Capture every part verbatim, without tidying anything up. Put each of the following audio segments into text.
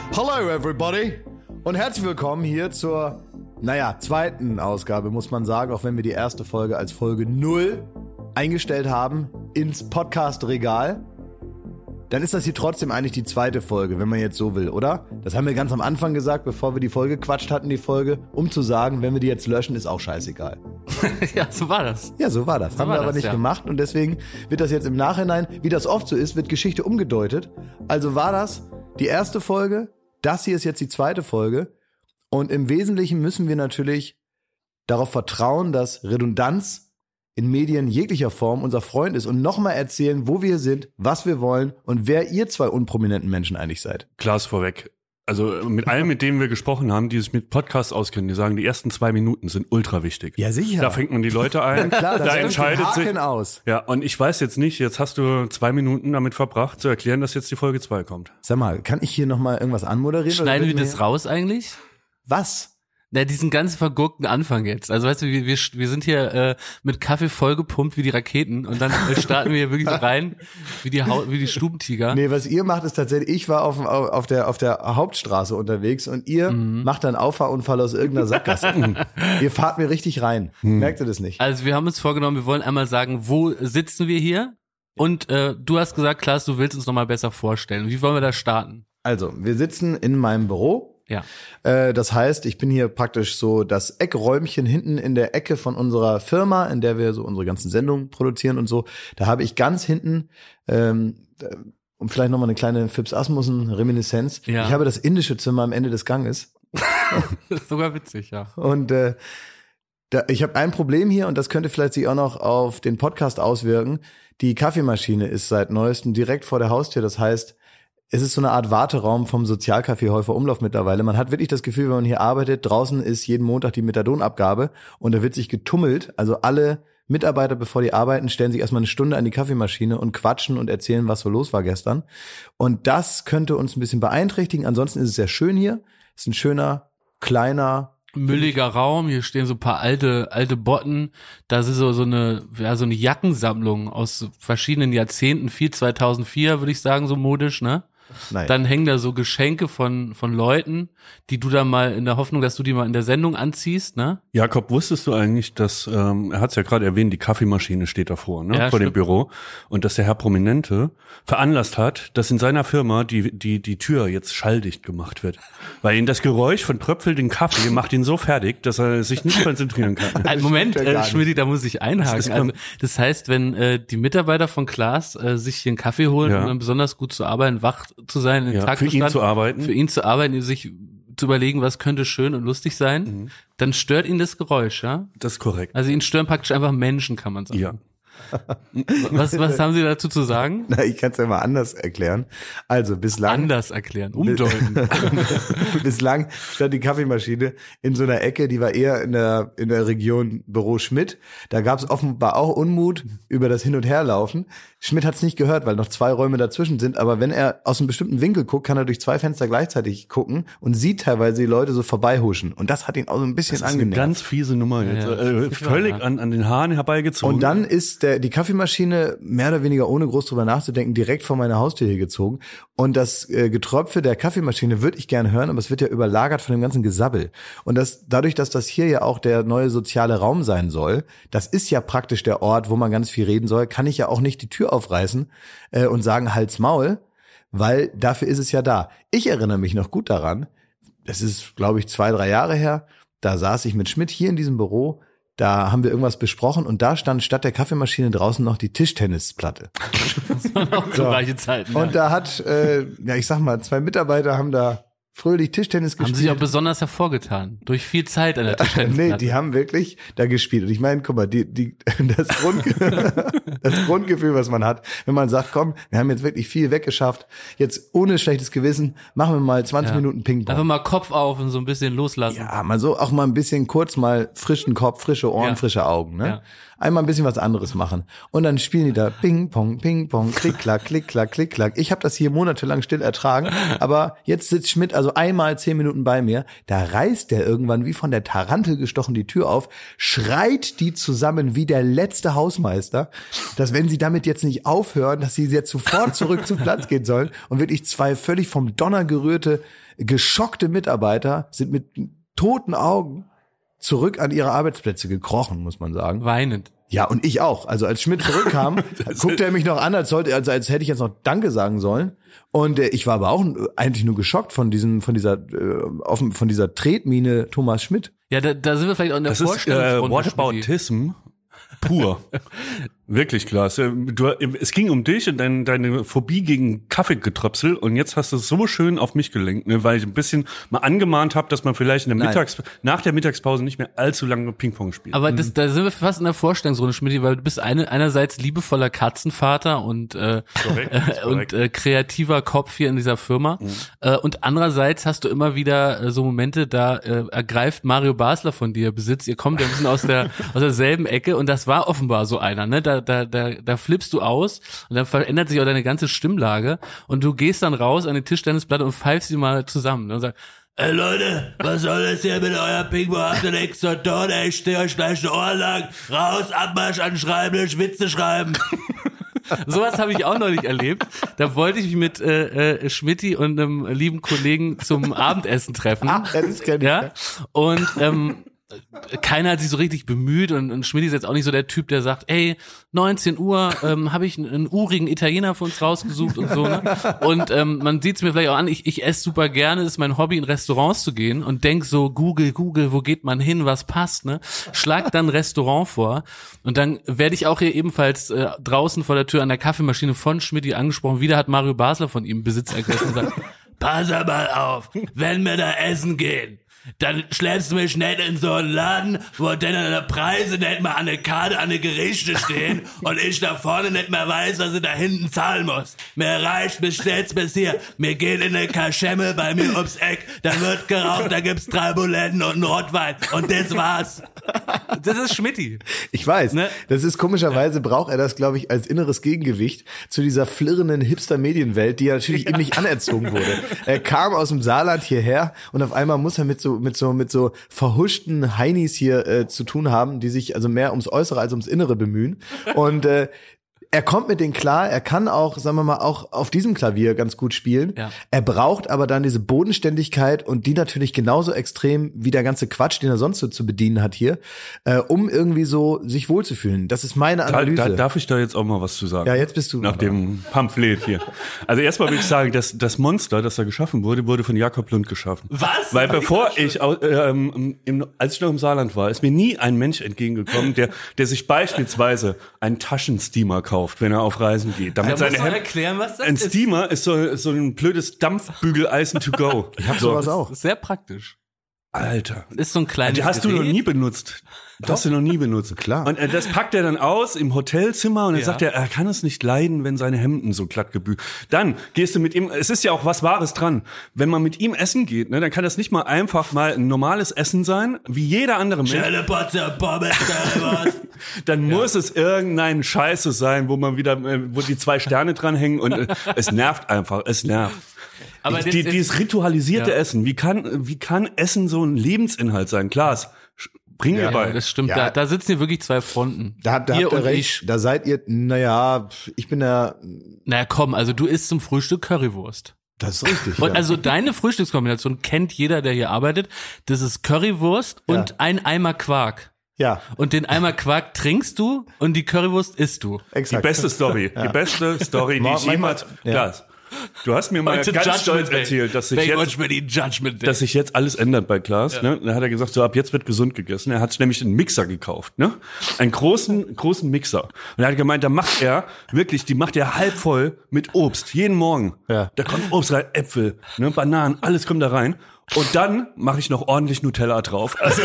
Hello everybody und herzlich willkommen hier zur, naja, zweiten Ausgabe, muss man sagen, auch wenn wir die erste Folge als Folge null eingestellt haben ins Podcast-Regal. Dann ist das hier trotzdem eigentlich die zweite Folge, wenn man jetzt so will, oder? Das haben wir ganz am Anfang gesagt, bevor wir die Folge gequatscht hatten, die Folge, um zu sagen, wenn wir die jetzt löschen, ist auch scheißegal. Ja, so war das. Ja, so war das. So haben war wir aber das, nicht ja. gemacht und deswegen wird das jetzt im Nachhinein, wie das oft so ist, wird Geschichte umgedeutet. Also war das die erste Folge, das hier ist jetzt die zweite Folge und im Wesentlichen müssen wir natürlich darauf vertrauen, dass Redundanz in Medien jeglicher Form unser Freund ist und nochmal erzählen, wo wir sind, was wir wollen und wer ihr zwei unprominenten Menschen eigentlich seid. Klaas vorweg. Also mit allen, mit denen wir gesprochen haben, die sich mit Podcasts auskennen, die sagen, die ersten zwei Minuten sind ultra wichtig. Ja, sicher. Da fängt man die Leute ein, Klar, das da ist entscheidet Haken sich. aus. Ja, und ich weiß jetzt nicht, jetzt hast du zwei Minuten damit verbracht, zu erklären, dass jetzt die Folge zwei kommt. Sag mal, kann ich hier nochmal irgendwas anmoderieren? Schneiden wir oder das raus eigentlich? Was? Na, diesen ganz vergurkten Anfang jetzt. Also weißt du, wir, wir, wir sind hier äh, mit Kaffee vollgepumpt wie die Raketen und dann äh, starten wir hier wirklich so rein wie die Haut, wie die Stubentiger. Nee, was ihr macht, ist tatsächlich, ich war auf, auf, der, auf der Hauptstraße unterwegs und ihr mhm. macht einen Auffahrunfall aus irgendeiner Sackgasse. Ihr fahrt mir richtig rein. Mhm. Merkt ihr das nicht? Also wir haben uns vorgenommen, wir wollen einmal sagen, wo sitzen wir hier? Und äh, du hast gesagt, Klaas, du willst uns nochmal besser vorstellen. Wie wollen wir da starten? Also, wir sitzen in meinem Büro. Ja. Äh, das heißt, ich bin hier praktisch so das Eckräumchen hinten in der Ecke von unserer Firma, in der wir so unsere ganzen Sendungen produzieren und so. Da habe ich ganz hinten, ähm, um vielleicht nochmal eine kleine Phipps Asmussen-Reminiszenz, Ja. ich habe das indische Zimmer am Ende des Ganges. Das ist sogar witzig, ja. Und äh, da, ich habe ein Problem hier und das könnte vielleicht sich auch noch auf den Podcast auswirken. Die Kaffeemaschine ist seit neuestem direkt vor der Haustür. Das heißt, es ist so eine Art Warteraum vom Sozialcafé Häufer Umlauf mittlerweile. Man hat wirklich das Gefühl, wenn man hier arbeitet, draußen ist jeden Montag die Methadonabgabe und da wird sich getummelt. Also alle Mitarbeiter, bevor die arbeiten, stellen sich erstmal eine Stunde an die Kaffeemaschine und quatschen und erzählen, was so los war gestern. Und das könnte uns ein bisschen beeinträchtigen. Ansonsten ist es sehr schön hier. Es ist ein schöner, kleiner, Mülliger Raum, hier stehen so ein paar alte alte Botten, da ist so so eine ja so eine Jackensammlung aus verschiedenen Jahrzehnten, viel zweitausendvier würde ich sagen, so modisch, ne? Nein. Dann hängen da so Geschenke von von Leuten, die du dann mal in der Hoffnung, dass du die mal in der Sendung anziehst, ne? Jakob, wusstest du eigentlich, dass, ähm, er hat es ja gerade erwähnt, die Kaffeemaschine steht davor, ne, Ja, vor dem stimmt. Büro. Und dass der Herr Prominente veranlasst hat, dass in seiner Firma die, die, die Tür jetzt schalldicht gemacht wird. Weil ihn das Geräusch von tröpfelndem Kaffee macht ihn so fertig, dass er sich nicht konzentrieren kann. Ein Moment, stimmt ja gar äh, Schmidti, da muss ich einhaken. Das ist- also, das heißt, wenn äh, die Mitarbeiter von Klaas äh, sich hier einen Kaffee holen, Ja. um dann besonders gut zu arbeiten, wach zu sein, den Ja, Tag für ihn Bestand, zu arbeiten. für ihn zu arbeiten, sich zu überlegen, was könnte schön und lustig sein, Mhm. dann stört ihn das Geräusch, ja? Das ist korrekt. Also ihn stören praktisch einfach Menschen, kann man sagen. Ja. Was, was haben Sie dazu zu sagen? Na, ich kann es ja mal anders erklären. Also bislang, Anders erklären, umdeuten. bislang stand die Kaffeemaschine in so einer Ecke, die war eher in der in der Region Büro Schmidt. Da gab es offenbar auch Unmut über das Hin- und Herlaufen. Schmidt hat es nicht gehört, weil noch zwei Räume dazwischen sind. Aber wenn er aus einem bestimmten Winkel guckt, kann er durch zwei Fenster gleichzeitig gucken und sieht teilweise die Leute so vorbeihuschen. Und das hat ihn auch so ein bisschen Das ist eine angenervt. ganz fiese Nummer jetzt. Ja, ja, äh, das ist völlig wahr, ja. an, an den Haaren herbeigezogen. Und dann ist der, die Kaffeemaschine mehr oder weniger ohne groß drüber nachzudenken direkt vor meiner Haustür hier gezogen. Und das äh, Getröpfe der Kaffeemaschine würde ich gerne hören, aber es wird ja überlagert von dem ganzen Gesabbel. Und das, dadurch, dass das hier ja auch der neue soziale Raum sein soll, das ist ja praktisch der Ort, wo man ganz viel reden soll, kann ich ja auch nicht die Tür aufreißen äh, und sagen, Hals Maul, weil dafür ist es ja da. Ich erinnere mich noch gut daran, das ist, glaube ich, zwei, drei Jahre her, da saß ich mit Schmidt hier in diesem Büro. Da haben wir irgendwas besprochen und da stand statt der Kaffeemaschine draußen noch die Tischtennisplatte. Das waren auch So. gleiche Zeiten. Und ja. da hat, äh, ja ich sag mal, zwei Mitarbeiter haben da fröhlich Tischtennis Haben gespielt. sich auch besonders hervorgetan. Durch viel Zeit an der Nee, Tischtennisplatte. die haben wirklich da gespielt. Und ich meine, guck mal, die, die, das, Grund, das Grundgefühl, was man hat, wenn man sagt, komm, wir haben jetzt wirklich viel weggeschafft, jetzt ohne schlechtes Gewissen, machen wir mal zwanzig Ja. Minuten Ping-Pong. Einfach mal Kopf auf und so ein bisschen loslassen. Ja, mal so auch mal ein bisschen kurz mal frischen Kopf, frische Ohren, Ja. frische Augen, ne? Ja. Einmal ein bisschen was anderes machen. Und dann spielen die da Ping, Pong, Ping, Pong, Klick, Klack, Klick, Klack, Klick, Klack. Ich habe das hier monatelang still ertragen, aber jetzt sitzt Schmidt also so einmal zehn Minuten bei mir, da reißt der irgendwann wie von der Tarantel gestochen die Tür auf, schreit die zusammen wie der letzte Hausmeister, dass wenn sie damit jetzt nicht aufhören, dass sie jetzt sofort zurück zum Platz gehen sollen und wirklich zwei völlig vom Donner gerührte, geschockte Mitarbeiter sind mit toten Augen zurück an ihre Arbeitsplätze gekrochen, muss man sagen. Weinend. Ja, und ich auch. Also als Schmidt zurückkam, guckte er mich noch an, als sollte, als, als hätte ich jetzt noch Danke sagen sollen. Und äh, ich war aber auch eigentlich nur geschockt von diesem, von dieser, äh, offen, von dieser Tretmine Thomas Schmidt. Ja, da, da sind wir vielleicht auch in der Das ist äh, Vorstellungsrunde. Whataboutism pur. Wirklich klasse. Du, es ging um dich und dein, deine Phobie gegen Kaffeegetröpsel und jetzt hast du es so schön auf mich gelenkt, ne, weil ich ein bisschen mal angemahnt habe, dass man vielleicht in der Mittags, nach der Mittagspause nicht mehr allzu lange Ping-Pong spielt. Aber das, da sind wir fast in der Vorstellungsrunde, Schmidt, weil du bist eine, einerseits liebevoller Katzenvater und äh, korrekt, äh, und äh, kreativer Kopf hier in dieser Firma. Mhm. Äh, und andererseits hast du immer wieder äh, so Momente, da äh, ergreift Mario Basler von dir Besitz. Ihr kommt ja ein bisschen aus der aus derselben Ecke und das war offenbar so einer, ne? Da da da da flippst du aus und dann verändert sich auch deine ganze Stimmlage und du gehst dann raus an die Tischtennisplatte und pfeifst sie mal zusammen, ne? Und sagst, ey Leute, was soll das hier mit euer Ping-Pong? Habt ihr nichts zu tun? Ey, ich steh euch gleich eine Ohr lang. Raus, Abmarsch anschreiben, Witze schreiben. Sowas habe ich auch neulich erlebt. Da wollte ich mich mit äh, äh, Schmidti und einem lieben Kollegen zum Abendessen treffen. Ach, das kenn ich, ja. ja. Und ähm, keiner hat sich so richtig bemüht und, und Schmidt ist jetzt auch nicht so der Typ, der sagt, ey, neunzehn Uhr ähm, habe ich einen, einen urigen Italiener für uns rausgesucht und so, ne? Und ähm, man sieht es mir vielleicht auch an, ich, ich esse super gerne, ist mein Hobby, in Restaurants zu gehen und denk so, Google, Google, wo geht man hin, was passt, ne? Schlag dann ein Restaurant vor und dann werde ich auch hier ebenfalls äh, draußen vor der Tür an der Kaffeemaschine von Schmidt angesprochen. Wieder hat Mario Basler von ihm Besitz ergriffen und sagt, pass mal auf, wenn wir da essen gehen, dann schleppst du mich nicht in so einen Laden, wo dann deine Preise nicht mal an der Karte, an den Gerichte stehen und ich da vorne nicht mehr weiß, was ich da hinten zahlen muss. Mir reicht, bis stellt's bis hier. Wir gehen in eine Kaschemme bei mir ums Eck, da wird geraucht, da gibt's drei Buletten und einen Rotwein und das war's. Das ist Schmidti. Ich weiß, ne? Das ist komischerweise, braucht er das, glaube ich, als inneres Gegengewicht zu dieser flirrenden Hipster-Medienwelt, die ja natürlich ihm nicht anerzogen wurde. Er kam aus dem Saarland hierher und auf einmal muss er mit so mit so mit so verhuschten Heinis hier äh, zu tun haben, die sich also mehr ums Äußere als ums Innere bemühen. Und äh, er kommt mit denen klar, er kann auch, sagen wir mal, auch auf diesem Klavier ganz gut spielen. Ja. Er braucht aber dann diese Bodenständigkeit und die natürlich genauso extrem wie der ganze Quatsch, den er sonst so zu bedienen hat hier, äh, um irgendwie so sich wohlzufühlen. Das ist meine Analyse. Da, da, darf ich da jetzt auch mal was zu sagen? Ja, jetzt bist du. Nach dem Pamphlet hier. Also erstmal will ich sagen, dass das Monster, das da geschaffen wurde, wurde von Jakob Lund geschaffen. Was? Weil bevor ich, ähm, im, als ich noch im Saarland war, ist mir nie ein Mensch entgegengekommen, der, der sich beispielsweise einen Taschensteamer kauft, wenn er auf Reisen geht. Damit ja, seine muss man Hem- erklären, was das ein ist. Ein Steamer ist so, so ein blödes Dampfbügeleisen to go. Ich hab so. sowas auch. Sehr praktisch. Alter. Ist so ein kleines Die hast du noch Gerät. nie benutzt. Das hast du noch nie benutzt. Klar. Und äh, das packt er dann aus im Hotelzimmer und dann Ja. sagt er, er kann es nicht leiden, wenn seine Hemden so glatt gebügelt. Dann gehst du mit ihm, es ist ja auch was Wahres dran. Wenn man mit ihm essen geht, ne, dann kann das nicht mal einfach mal ein normales Essen sein, wie jeder andere Mensch. Schelle Potze, Pommes, Currywurst. Dann muss es irgendein Scheiße sein, wo man wieder, äh, wo die zwei Sterne dranhängen und äh, es nervt einfach, es nervt. Aber die, jetzt- dieses ritualisierte Ja. Essen, wie kann, wie kann Essen so ein Lebensinhalt sein? Klaas, bring mir Ja, bei. das stimmt. Ja. Da, da sitzen hier wirklich zwei Fronten. Da, da ihr habt ihr und recht. ich. Da seid ihr, naja, ich bin da, Naja, komm, also du isst zum Frühstück Currywurst. das ist richtig. Und ja. also deine Frühstückskombination kennt jeder, der hier arbeitet. Das ist Currywurst Ja. und ein Eimer Quark. Ja, Und den Eimer Quark trinkst du und die Currywurst isst du. Die exakt. beste Story, die beste Story, die Ma- ich jemals, ja. Klaas, du hast mir mal Heute ganz Judgment stolz Day. erzählt, dass sich Thank jetzt much for the Judgment Day. dass sich jetzt alles ändert bei Klaas. Ne? Dann hat er gesagt, so ab jetzt wird gesund gegessen. Er hat sich nämlich einen Mixer gekauft, ne? Einen großen, großen Mixer. Und er hat gemeint, da macht er wirklich, die macht er halb voll mit Obst jeden Morgen. Ja. Da kommt Obst rein, Äpfel, ne, Bananen, alles kommt da rein. Und dann mache ich noch ordentlich Nutella drauf. Also,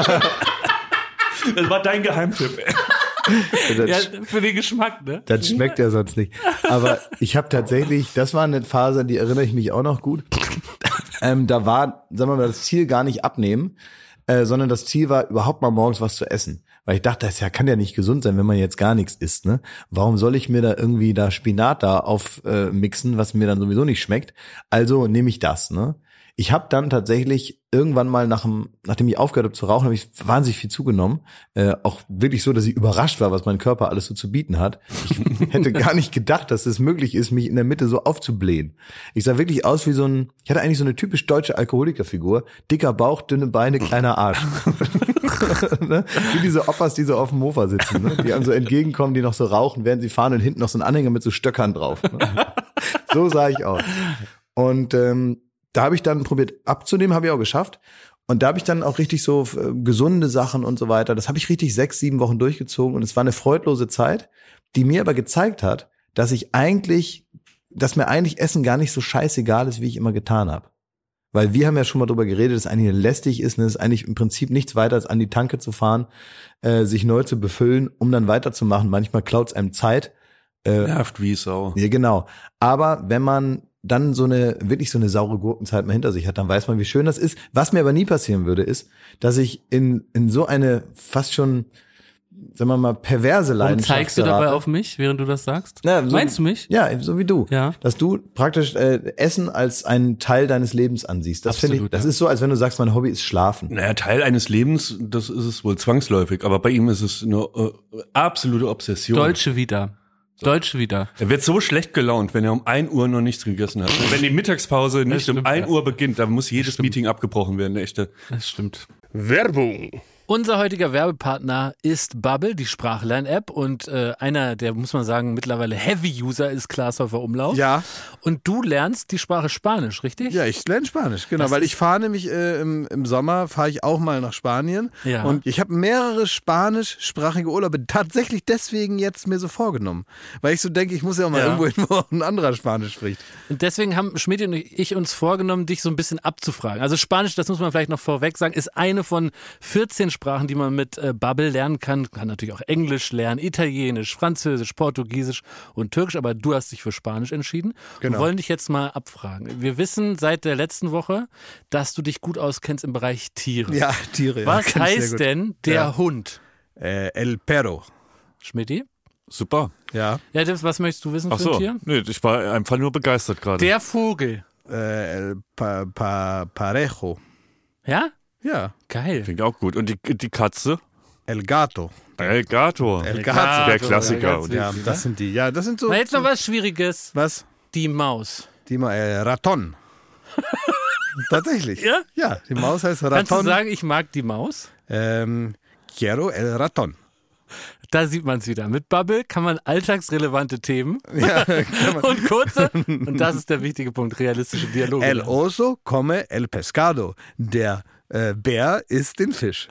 das war dein Geheimtipp. Ey. Das, ja, für den Geschmack, ne? das schmeckt ja sonst nicht. Aber ich habe tatsächlich, das war eine Phase, an die erinnere ich mich auch noch gut. Ähm, da war, sagen wir mal, das Ziel gar nicht abnehmen, äh, sondern das Ziel war, überhaupt mal morgens was zu essen. Weil ich dachte, das ja, kann ja nicht gesund sein, wenn man jetzt gar nichts isst, ne? Warum soll ich mir da irgendwie da Spinat da aufmixen, äh, mixen, was mir dann sowieso nicht schmeckt? Also nehme ich das, ne? Ich habe dann tatsächlich irgendwann mal nach dem, nachdem ich aufgehört habe zu rauchen, habe ich wahnsinnig viel zugenommen. Äh, auch wirklich so, dass ich überrascht war, was mein Körper alles so zu bieten hat. Ich hätte gar nicht gedacht, dass es möglich ist, mich in der Mitte so aufzublähen. Ich sah wirklich aus wie so ein, ich hatte eigentlich so eine typisch deutsche Alkoholikerfigur. Dicker Bauch, dünne Beine, kleiner Arsch. Ne? Wie diese Oppas, die so auf dem Mofa sitzen, ne? Die einem so entgegenkommen, die noch so rauchen, während sie fahren und hinten noch so ein Anhänger mit so Stöckern drauf. Ne? So sah ich aus. Und ähm, da habe ich dann probiert abzunehmen, habe ich auch geschafft. Und da habe ich dann auch richtig so äh, gesunde Sachen und so weiter. Das habe ich richtig sechs, sieben Wochen durchgezogen. Und es war eine freudlose Zeit, die mir aber gezeigt hat, dass ich eigentlich, dass mir eigentlich Essen gar nicht so scheißegal ist, wie ich immer getan habe. Weil wir haben ja schon mal drüber geredet, dass eigentlich lästig ist, ne? Es ist eigentlich im Prinzip nichts weiter, als an die Tanke zu fahren, äh, sich neu zu befüllen, um dann weiterzumachen. Manchmal klaut es einem Zeit. Äh, Nervt wie Sau. Ja, genau. Aber wenn man dann so eine, wirklich so eine saure Gurkenzeit mal hinter sich hat, dann weiß man, wie schön das ist. Was mir aber nie passieren würde, ist, dass ich in, in so eine fast schon, sagen wir mal, perverse Leidenschaft Warum zeigst du gerate. dabei auf mich, während du das sagst? Na, so, Meinst du mich? Ja, so wie du. Ja. Dass du praktisch äh, Essen als einen Teil deines Lebens ansiehst. Das finde ich, Absolut, das ja. ist so, als wenn du sagst, mein Hobby ist Schlafen. Naja, Teil eines Lebens, das ist es wohl zwangsläufig, aber bei ihm ist es eine äh, absolute Obsession. Deutsche Vita. Deutsche Vita. Er wird so schlecht gelaunt, wenn er um ein Uhr noch nichts gegessen hat. Und wenn die Mittagspause nicht stimmt, um ein ja. Uhr beginnt, dann muss jedes Meeting abgebrochen werden, echte. Das stimmt. Werbung. Unser heutiger Werbepartner ist Bubble, die Sprachlern-App, und äh, einer, der, muss man sagen, mittlerweile Heavy-User ist Klaas Häufer Umlauf. Ja. Und du lernst die Sprache Spanisch, richtig? Ja, ich lerne Spanisch, genau, Das weil ist- ich fahre nämlich äh, im, im Sommer, fahre ich auch mal nach Spanien Ja. und ich habe mehrere spanischsprachige Urlaube tatsächlich deswegen jetzt mir so vorgenommen, weil ich so denke, ich muss ja auch mal Ja. irgendwo hin, wo auch ein anderer Spanisch spricht. Und deswegen haben Schmidt und ich uns vorgenommen, dich so ein bisschen abzufragen. Also Spanisch, das muss man vielleicht noch vorweg sagen, ist eine von vierzehn Sprachen, die man mit äh, Bubble lernen kann. Kann natürlich auch Englisch lernen, Italienisch, Französisch, Portugiesisch und Türkisch, aber du hast dich für Spanisch entschieden. Genau. Wir wollen dich jetzt mal abfragen. Wir wissen seit der letzten Woche, dass du dich gut auskennst im Bereich Tiere. Ja, Tiere. ja, Was kenn ich sehr heißt gut. denn der Ja. Hund? Äh, El Perro. Schmidti? Super. Ja. Ja, das, was möchtest du wissen Ach für ein so. Tier? Nee, ich war einfach nur begeistert gerade. Der Vogel. Äh, El pa, pa, Parejo. Ja? Ja. Geil. Klingt auch gut. Und die, die Katze? El Gato. El Gato. El Gato. Gato. Der Klassiker. ganz Und Ja, wichtig, das ne? sind die. Ja, das sind so. Na, jetzt noch was Schwieriges. Was? Die Maus. Die Ma äh, Raton. Tatsächlich. Ja? Ja, die Maus heißt Raton. Kannst du sagen, ich mag die Maus? Ähm, quiero el Raton. Da sieht man es wieder. Mit Bubble kann man alltagsrelevante Themen Ja, kann man. und kurze, und das ist der wichtige Punkt, realistische Dialoge. El oso come el pescado. Der äh, Bär isst den Fisch.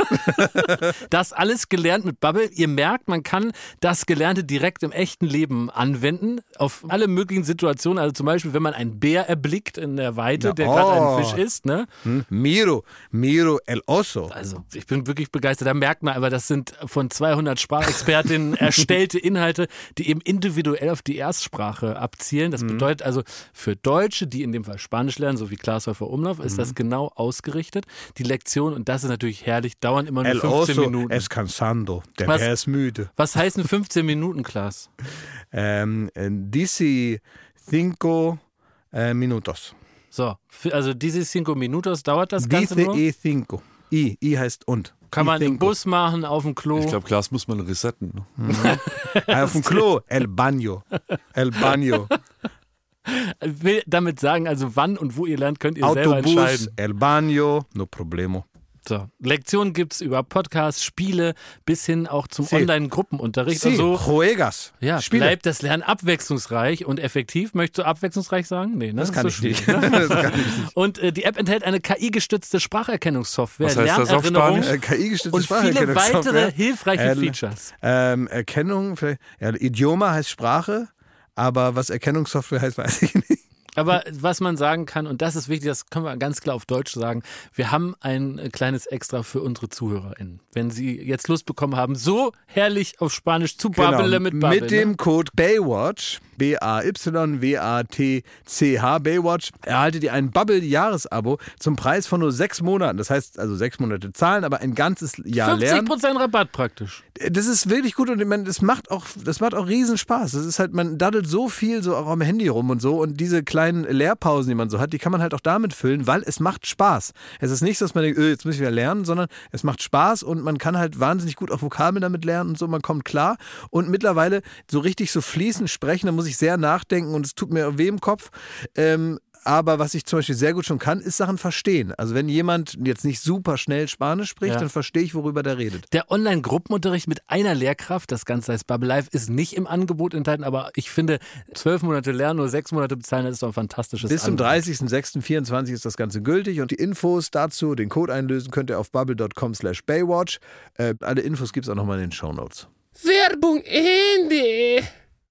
Das alles gelernt mit Bubble. Ihr merkt, man kann das Gelernte direkt im echten Leben anwenden. Auf alle möglichen Situationen. Also zum Beispiel, wenn man einen Bär erblickt in der Weite, Ja, der gerade oh. einen Fisch isst. Ne? Hm? Miro, miro el oso. Also ich bin wirklich begeistert. Da merkt man aber, das sind von zweihundert Sprachexpertinnen erstellte Inhalte, die eben individuell auf die Erstsprache abzielen. Das bedeutet also für Deutsche, die in dem Fall Spanisch lernen, so wie Klaas Häufer Umlauf, ist das genau ausgerichtet. Die Lektion, und das ist natürlich herrlich, dauern immer nur El fünfzehn oso Minuten. es cansando. Der Was? Bär ist müde. Was heißen fünfzehn Minuten, Klaas? Ähm, dieci cinco äh, minutos. So, f- also diese cinco minutos dauert das Ganze Dice nur. e cinco. I, I heißt und. Kann I man im cinco. Bus machen, auf dem Klo. Ich glaube, Glas muss man resetten. Ne? Auf dem Klo. El baño. El baño. Will damit sagen, also wann und wo ihr lernt, könnt ihr selber Autobus. entscheiden. El baño. No problemo. So, Lektionen gibt's über Podcasts, Spiele bis hin auch zum Sí. Online-Gruppenunterricht Sí, und so. juegas. Ja, Spiele. bleibt das Lernen abwechslungsreich und effektiv. Möchtest du abwechslungsreich sagen? Nee, ne? Das kann ist ich so nicht. schwierig, ne? Das kann ich nicht. Und äh, die App enthält eine K I-gestützte Spracherkennungssoftware, Was heißt das auf Lernerinnerung Spanisch? Äh, K I-gestützte und viele Spracherkennungssoftware. weitere hilfreiche Ähm, Features. Ähm, Erkennung, vielleicht, ja, Idioma heißt Sprache, aber was Erkennungssoftware heißt, weiß ich nicht. Aber was man sagen kann, und das ist wichtig, das können wir ganz klar auf Deutsch sagen, wir haben ein kleines Extra für unsere ZuhörerInnen. Wenn sie jetzt Lust bekommen haben, so herrlich auf Spanisch zu babbeln mit Babbel. Mit dem ne? Code Baywatch, B A Y W A T C H, Baywatch, erhaltet ihr ein Bubble-Jahresabo zum Preis von nur sechs Monaten. Das heißt, also sechs Monate zahlen, aber ein ganzes Jahr lernen. fünfzig Prozent Rabatt praktisch. Das ist wirklich gut und ich meine, das macht auch, das macht auch riesen Spaß. Das ist halt, man daddelt so viel so auch am Handy rum und so und diese kleinen Lehrpausen, die man so hat, die kann man halt auch damit füllen, weil es macht Spaß. Es ist nicht so, dass man denkt, öh, jetzt muss ich wieder lernen, sondern es macht Spaß und man kann halt wahnsinnig gut auch Vokabeln damit lernen und so, man kommt klar und mittlerweile so richtig so fließend sprechen, da muss ich sehr nachdenken und es tut mir weh im Kopf. Ähm, Aber was ich zum Beispiel sehr gut schon kann, ist Sachen verstehen. Also wenn jemand jetzt nicht super schnell Spanisch spricht, Ja. dann verstehe ich, worüber der redet. Der Online-Gruppenunterricht mit einer Lehrkraft, das Ganze heißt Bubble Live, ist nicht im Angebot enthalten, aber ich finde, zwölf Monate lernen, nur sechs Monate bezahlen, das ist doch ein fantastisches Bis zum Angebot. dreißigsten sechsten vierundzwanzig ist das Ganze gültig und die Infos dazu, den Code einlösen, könnt ihr auf bubble dot com slash baywatch. Äh, alle Infos gibt es auch nochmal in den Shownotes. Werbung Ende!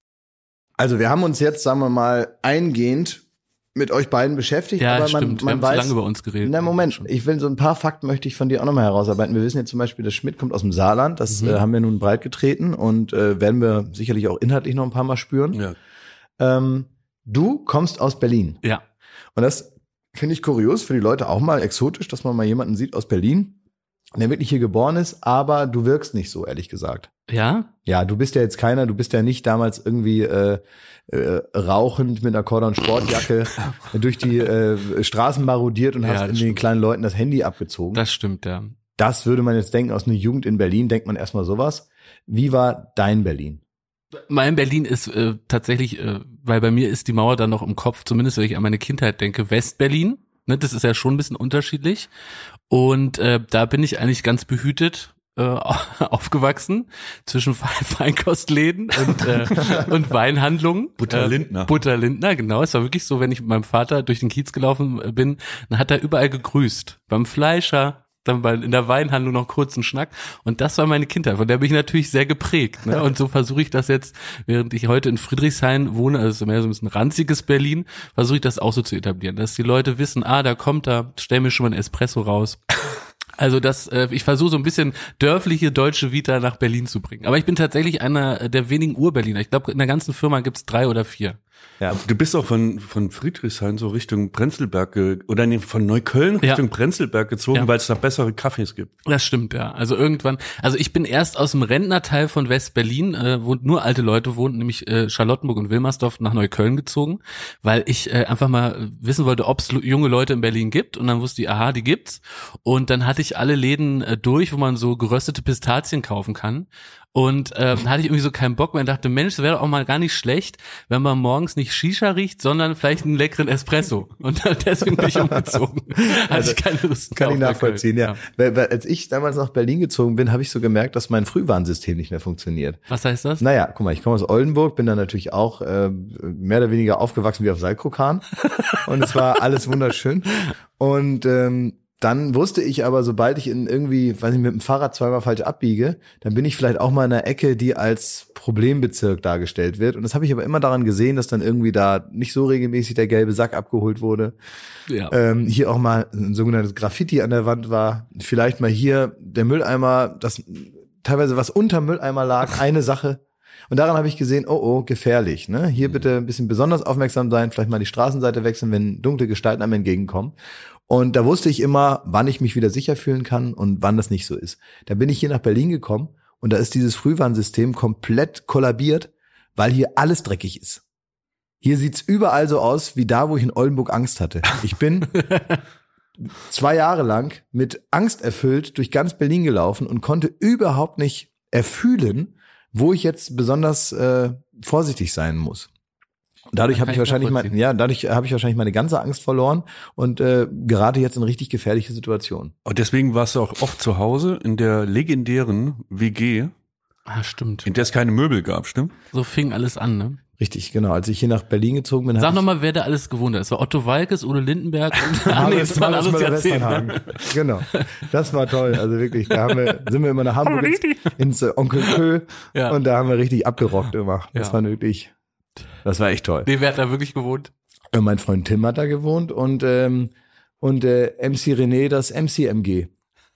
Also wir haben uns jetzt, sagen wir mal, eingehend mit euch beiden beschäftigt. Ja, aber man, stimmt. Wir man haben weiß, zu lange über uns geredet. Na Moment, ich will so ein paar Fakten möchte ich von dir auch nochmal herausarbeiten. Wir wissen jetzt zum Beispiel, dass Schmidt kommt aus dem Saarland. Das Mhm. äh, haben wir nun breit getreten und äh, werden wir sicherlich auch inhaltlich noch ein paar Mal spüren. Ja. Ähm, du kommst aus Berlin. Ja. Und das finde ich kurios, für die Leute auch mal exotisch, dass man mal jemanden sieht aus Berlin, der wirklich hier geboren ist, aber du wirkst nicht so, ehrlich gesagt. Ja? Ja, du bist ja jetzt keiner, du bist ja nicht damals irgendwie äh, äh, rauchend mit einer Cordon-Sportjacke durch die äh, Straßen marodiert und Ja, hast das in den stimmt. kleinen Leuten das Handy abgezogen. Das, Das stimmt, ja. das würde man jetzt denken, aus einer Jugend in Berlin denkt man erstmal sowas. Wie war dein Berlin? Mein Berlin ist äh, tatsächlich, äh, weil bei mir ist die Mauer dann noch im Kopf, zumindest wenn ich an meine Kindheit denke, West-Berlin. Ne, das ist ja schon ein bisschen unterschiedlich. Und äh, da bin ich eigentlich ganz behütet äh, aufgewachsen zwischen Fe- Feinkostläden und, äh, und Weinhandlungen. Butter Äh, Lindner. Butter Lindner, genau. Es war wirklich so, wenn ich mit meinem Vater durch den Kiez gelaufen bin, dann hat er überall gegrüßt. Beim Fleischer, dann bei, in der Weinhandlung noch kurz einen Schnack. Und das war meine Kindheit. Von der bin ich natürlich sehr geprägt. Ne? Und so versuche ich das jetzt, während ich heute in Friedrichshain wohne, also mehr so ein bisschen ranziges Berlin, versuche ich das auch so zu etablieren, dass die Leute wissen, ah, da kommt er, stell mir schon mal ein Espresso raus. Also das, äh, ich versuche so ein bisschen dörfliche deutsche Vita nach Berlin zu bringen. Aber ich bin tatsächlich einer der wenigen Ur-Berliner. Ich glaube, in der ganzen Firma gibt's drei oder vier. Ja. Du bist auch von, von Friedrichshain so Richtung Prenzlberg, ge- oder nee, von Neukölln Ja. Richtung Prenzlberg gezogen, Ja. weil es da bessere Kaffees gibt. Das stimmt, ja. Also irgendwann, also ich bin erst aus dem Rentnerteil von West-Berlin, äh, wo nur alte Leute wohnten, nämlich äh, Charlottenburg und Wilmersdorf, nach Neukölln gezogen, weil ich äh, einfach mal wissen wollte, ob es junge Leute in Berlin gibt. Und dann wusste ich, aha, die gibt's. Und dann hatte ich alle Läden äh, durch, wo man so geröstete Pistazien kaufen kann. Und äh, dann hatte ich irgendwie so keinen Bock mehr und dachte, Mensch, das wäre doch auch mal gar nicht schlecht, wenn man morgens nicht Shisha riecht, sondern vielleicht einen leckeren Espresso. Und deswegen bin ich umgezogen. Hatte Also, ich keine Lust mehr Kann ich auf nachvollziehen, Neukölln. ja. Weil, weil als ich damals nach Berlin gezogen bin, habe ich so gemerkt, dass mein Frühwarnsystem nicht mehr funktioniert. Was heißt das? Naja, guck mal, ich komme aus Oldenburg, bin da natürlich auch äh, mehr oder weniger aufgewachsen wie auf Salzkrokan. Und es war alles wunderschön. Und ähm, dann wusste ich aber, sobald ich in irgendwie, weiß nicht, mit dem Fahrrad zweimal falsch abbiege, dann bin ich vielleicht auch mal in einer Ecke, die als Problembezirk dargestellt wird. Und das habe ich aber immer daran gesehen, dass dann irgendwie da nicht so regelmäßig der gelbe Sack abgeholt wurde. Ja. Ähm, hier auch mal ein sogenanntes Graffiti an der Wand war. Vielleicht mal hier der Mülleimer, das teilweise was unter Mülleimer lag, eine Sache. Und daran habe ich gesehen, oh oh, gefährlich. Ne? Hier bitte ein bisschen besonders aufmerksam sein, vielleicht mal die Straßenseite wechseln, wenn dunkle Gestalten einem entgegenkommen. Und da wusste ich immer, wann ich mich wieder sicher fühlen kann und wann das nicht so ist. Dann bin ich hier nach Berlin gekommen und da ist dieses Frühwarnsystem komplett kollabiert, weil hier alles dreckig ist. Hier sieht's überall so aus, wie da, wo ich in Oldenburg Angst hatte. Ich bin zwei Jahre lang mit Angst erfüllt durch ganz Berlin gelaufen und konnte überhaupt nicht erfühlen, wo ich jetzt besonders äh, vorsichtig sein muss. Dadurch Ja, habe kann ich ich wahrscheinlich mein, nachvollziehen. ja, dadurch habe ich wahrscheinlich meine ganze Angst verloren und äh, gerate jetzt in richtig gefährliche Situationen. Und deswegen warst du auch oft zu Hause in der legendären W G, Ah, stimmt. in der es keine Möbel gab, stimmt? So fing alles an, ne? Richtig, genau. Als ich hier nach Berlin gezogen bin, Sag hab ich- nochmal, wer da alles gewohnt hat. Es war Otto Walkes, Udo Lindenberg und ah, nee, Marius- das waren Marius alles Müller-Westernhagen. Jahrzehnte. Ne? Genau. Das war toll. Also wirklich, da haben wir, sind wir immer nach Hamburg ins, ins äh, Onkel Kö Ja. und da haben wir richtig abgerockt immer. Das Ja. war wirklich, das war echt toll. Nee, wer hat da wirklich gewohnt? Äh, Mein Freund Tim hat da gewohnt und ähm, und äh, M C René das M C M G.